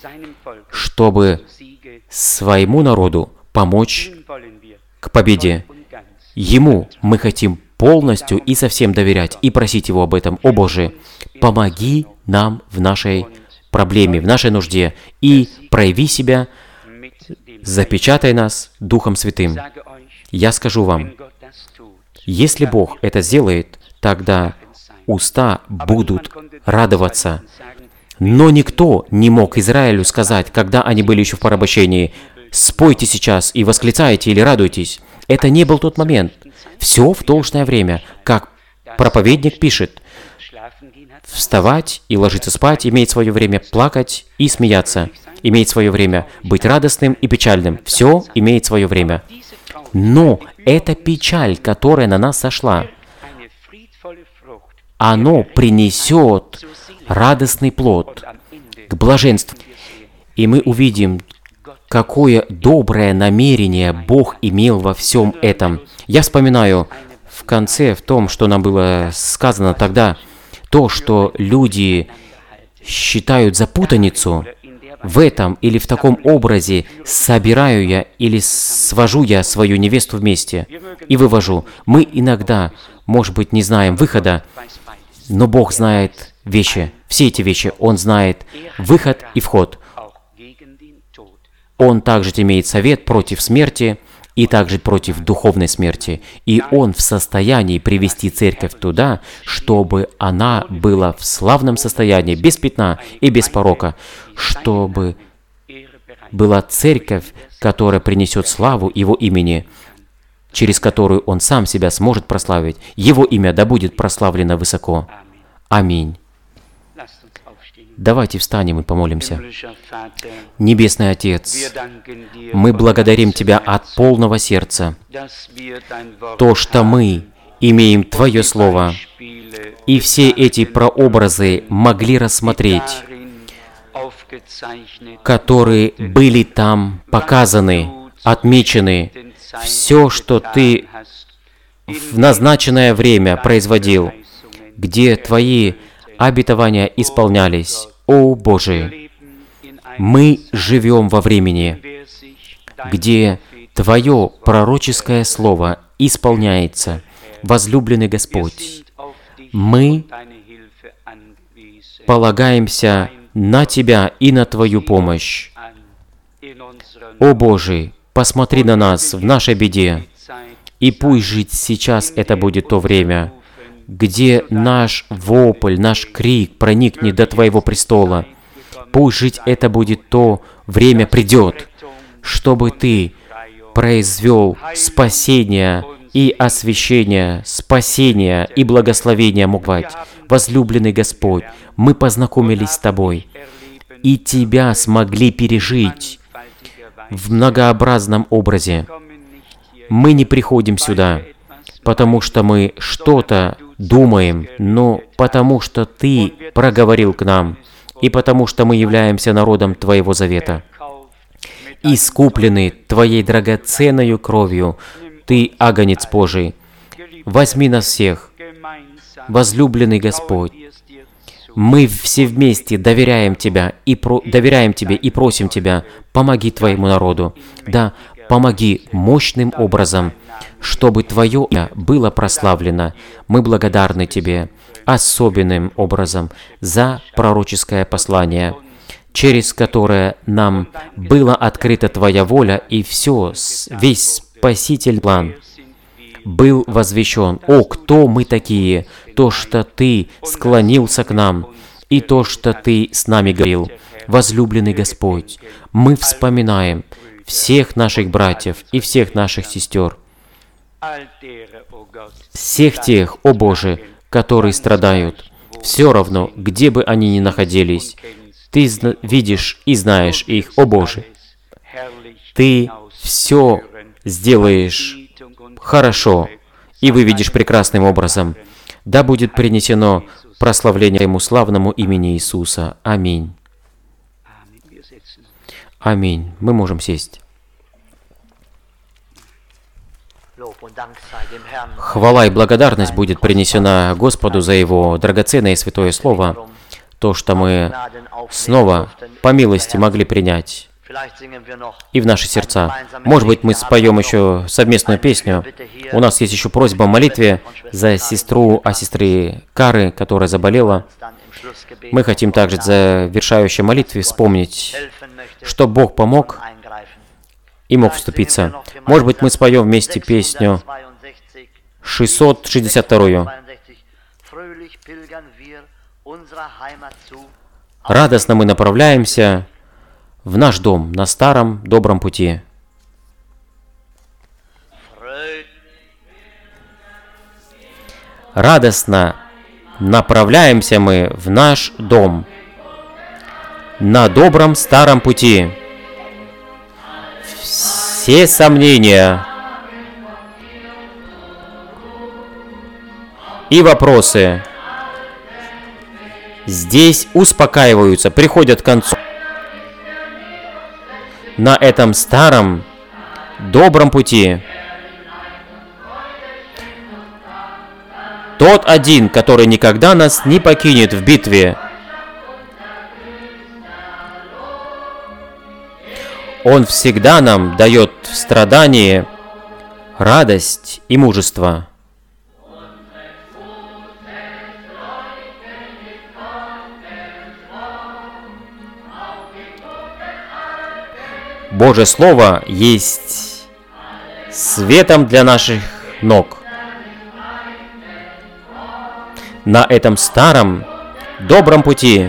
[SPEAKER 1] чтобы своему народу помочь к победе. Ему мы хотим полностью и совсем доверять, и просить Его об этом. О Боже, помоги нам в нашей проблеме, в нашей нужде, и прояви себя, запечатай нас Духом Святым. Я скажу вам, если Бог это сделает, тогда уста будут радоваться. Но никто не мог Израилю сказать, когда они были еще в порабощении: «Спойте сейчас и восклицайте или радуйтесь». Это не был тот момент. Все в должное время, как проповедник пишет. Вставать и ложиться спать имеет свое время, плакать и смеяться имеет свое время, быть радостным и печальным. Все имеет свое время. Но эта печаль, которая на нас сошла, оно принесет радостный плод к блаженству. И мы увидим, какое доброе намерение Бог имел во всем этом. Я вспоминаю в конце, в том, что нам было сказано тогда, то, что люди считают за путаницу, в этом или в таком образе собираю я или свожу я свою невесту вместе и вывожу. Мы иногда, может быть, не знаем выхода, но Бог знает вещи, все эти вещи. Он знает выход и вход. Он также имеет совет против смерти, и также против духовной смерти. И Он в состоянии привести церковь туда, чтобы она была в славном состоянии, без пятна и без порока, чтобы была церковь, которая принесет славу Его имени, через которую Он сам себя сможет прославить. Его имя да будет прославлено высоко. Аминь. Давайте встанем и помолимся. Небесный Отец, мы благодарим Тебя от полного сердца, то, что мы имеем Твое Слово, и все эти прообразы могли рассмотреть, которые были там показаны, отмечены, все, что Ты в назначенное время производил, где Твои обетования исполнялись. О Боже, мы живем во времени, где Твое пророческое слово исполняется. Возлюбленный Господь, мы полагаемся на Тебя и на Твою помощь. О Боже, посмотри на нас в нашей беде, и пусть жить сейчас это будет то время, где наш вопль, наш крик проникнет до Твоего престола. Пусть жить это будет то время придет, чтобы Ты произвел спасение и освящение, спасение и благословение мог быть. Возлюбленный Господь, мы познакомились с Тобой, и Тебя смогли пережить в многообразном образе. Мы не приходим сюда, потому что мы что-то думаем, но потому что Ты проговорил к нам, и потому что мы являемся народом Твоего завета. Искуплены Твоей драгоценною кровью, Ты, Агнец Божий. Возьми нас всех, возлюбленный Господь. Мы все вместе доверяем Тебе и просим Тебя, помоги Твоему народу. Да, помоги мощным образом, чтобы Твое имя было прославлено. Мы благодарны Тебе особенным образом за пророческое послание, через которое нам была открыта Твоя воля, и весь спасительный план был возвещен. О, кто мы такие? То, что Ты склонился к нам, и то, что Ты с нами говорил. Возлюбленный Господь, мы вспоминаем всех наших братьев и всех наших сестер, всех тех, о Боже, которые страдают, все равно, где бы они ни находились. Ты видишь и знаешь их, о Боже. Ты все сделаешь хорошо и выведешь прекрасным образом. Да будет принесено прославление Твоему славному имени Иисуса. Аминь. Аминь. Мы можем сесть. Хвала и благодарность будет принесена Господу за Его драгоценное и святое Слово, то, что мы снова по милости могли принять и в наши сердца. Может быть, мы споем еще совместную песню. У нас есть еще просьба о молитве за сестру, сестры Кары, которая заболела. Мы хотим также в завершающей молитве вспомнить, что Бог помог и мог вступиться. Может быть, мы споем вместе песню 662. Радостно мы направляемся в наш дом на старом добром пути. Радостно направляемся мы в наш дом на добром старом пути. Все сомнения и вопросы здесь успокаиваются, приходят к концу. На этом старом добром пути тот один, который никогда нас не покинет в битве, Он всегда нам дает в страдании радость и мужество. Божье Слово есть светом для наших ног. На этом старом, добром пути.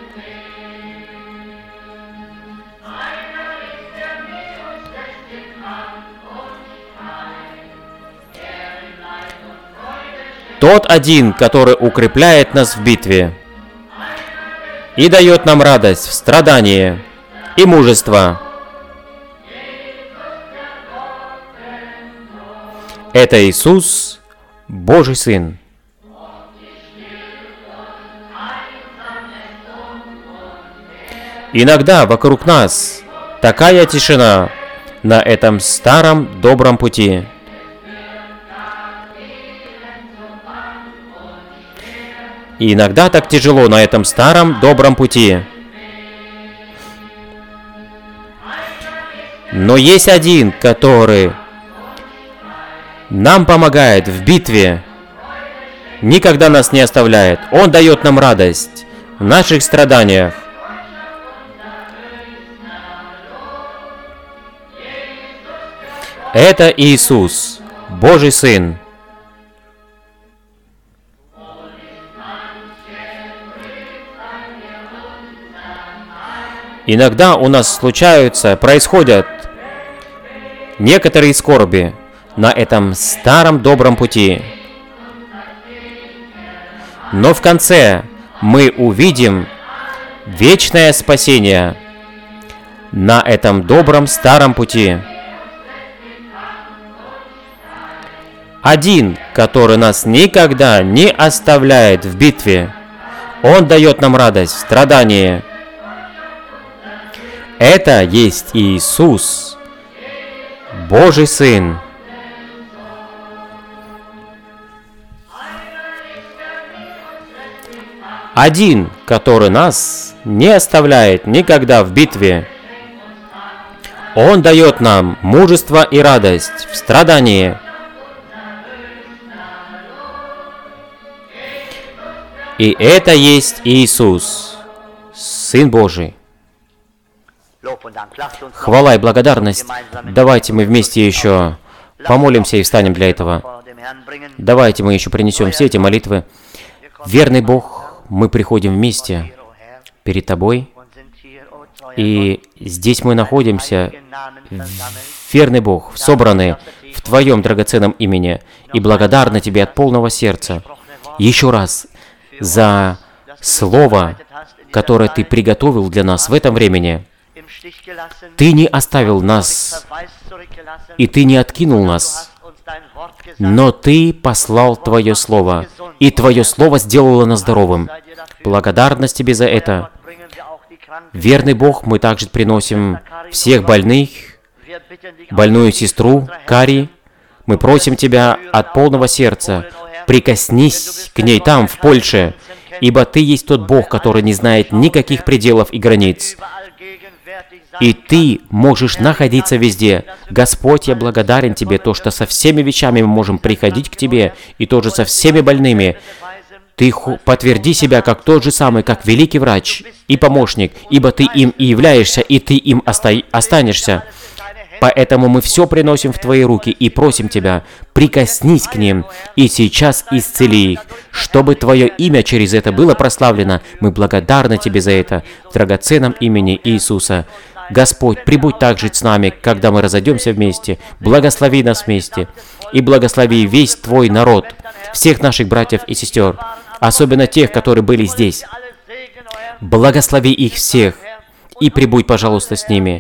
[SPEAKER 1] Тот один, который укрепляет нас в битве и дает нам радость в страдании и мужество. Это Иисус, Божий Сын. Иногда вокруг нас такая тишина на этом старом добром пути. И иногда так тяжело на этом старом добром пути. Но есть один, который нам помогает в битве, никогда нас не оставляет. Он дает нам радость в наших страданиях. Это Иисус, Божий Сын. Иногда у нас происходят некоторые скорби на этом старом добром пути. Но в конце мы увидим вечное спасение на этом добром старом пути. Один, который нас никогда не оставляет в битве. Он дает нам радость в страдании. Это есть Иисус, Божий Сын. Один, который нас не оставляет никогда в битве. Он дает нам мужество и радость в страдании. И это есть Иисус, Сын Божий. Хвала и благодарность. Давайте мы вместе еще помолимся и встанем для этого. Давайте мы еще принесем все эти молитвы. Верный Бог, мы приходим вместе перед Тобой. И здесь мы находимся, верный Бог, собраны в Твоем драгоценном имени. И благодарны Тебе от полного сердца. Еще раз за Слово, которое Ты приготовил для нас в этом времени. Ты не оставил нас, и Ты не откинул нас, но Ты послал Твое Слово, и Твое Слово сделало нас здоровым. Благодарность Тебе за это. Верный Бог, мы также приносим всех больных, больную сестру Кари. Мы просим Тебя от полного сердца, прикоснись к ней там, в Польше, ибо Ты есть тот Бог, который не знает никаких пределов и границ. И Ты можешь находиться везде. Господь, я благодарен Тебе, то, что со всеми вещами мы можем приходить к Тебе, и тоже со всеми больными. Ты подтверди себя как тот же самый, как великий врач и помощник, ибо Ты им и являешься, и Ты им останешься. Поэтому мы все приносим в Твои руки и просим Тебя, прикоснись к ним и сейчас исцели их, чтобы Твое имя через это было прославлено. Мы благодарны Тебе за это в драгоценном имени Иисуса. Господь, прибудь также с нами, когда мы разойдемся вместе. Благослови нас вместе и благослови весь Твой народ, всех наших братьев и сестер, особенно тех, которые были здесь. Благослови их всех и прибудь, пожалуйста, с ними.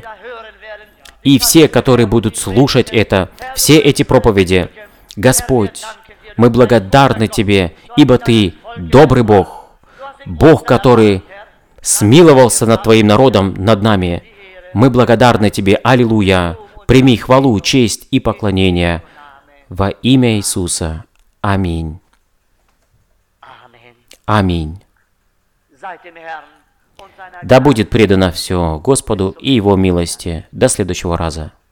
[SPEAKER 1] И все, которые будут слушать это, все эти проповеди. Господь, мы благодарны Тебе, ибо Ты добрый Бог, Бог, который смиловался над Твоим народом, над нами. Мы благодарны Тебе, аллилуйя. Прими хвалу, честь и поклонение во имя Иисуса. Аминь. Аминь. Да будет предано все Господу и Его милости. До следующего раза.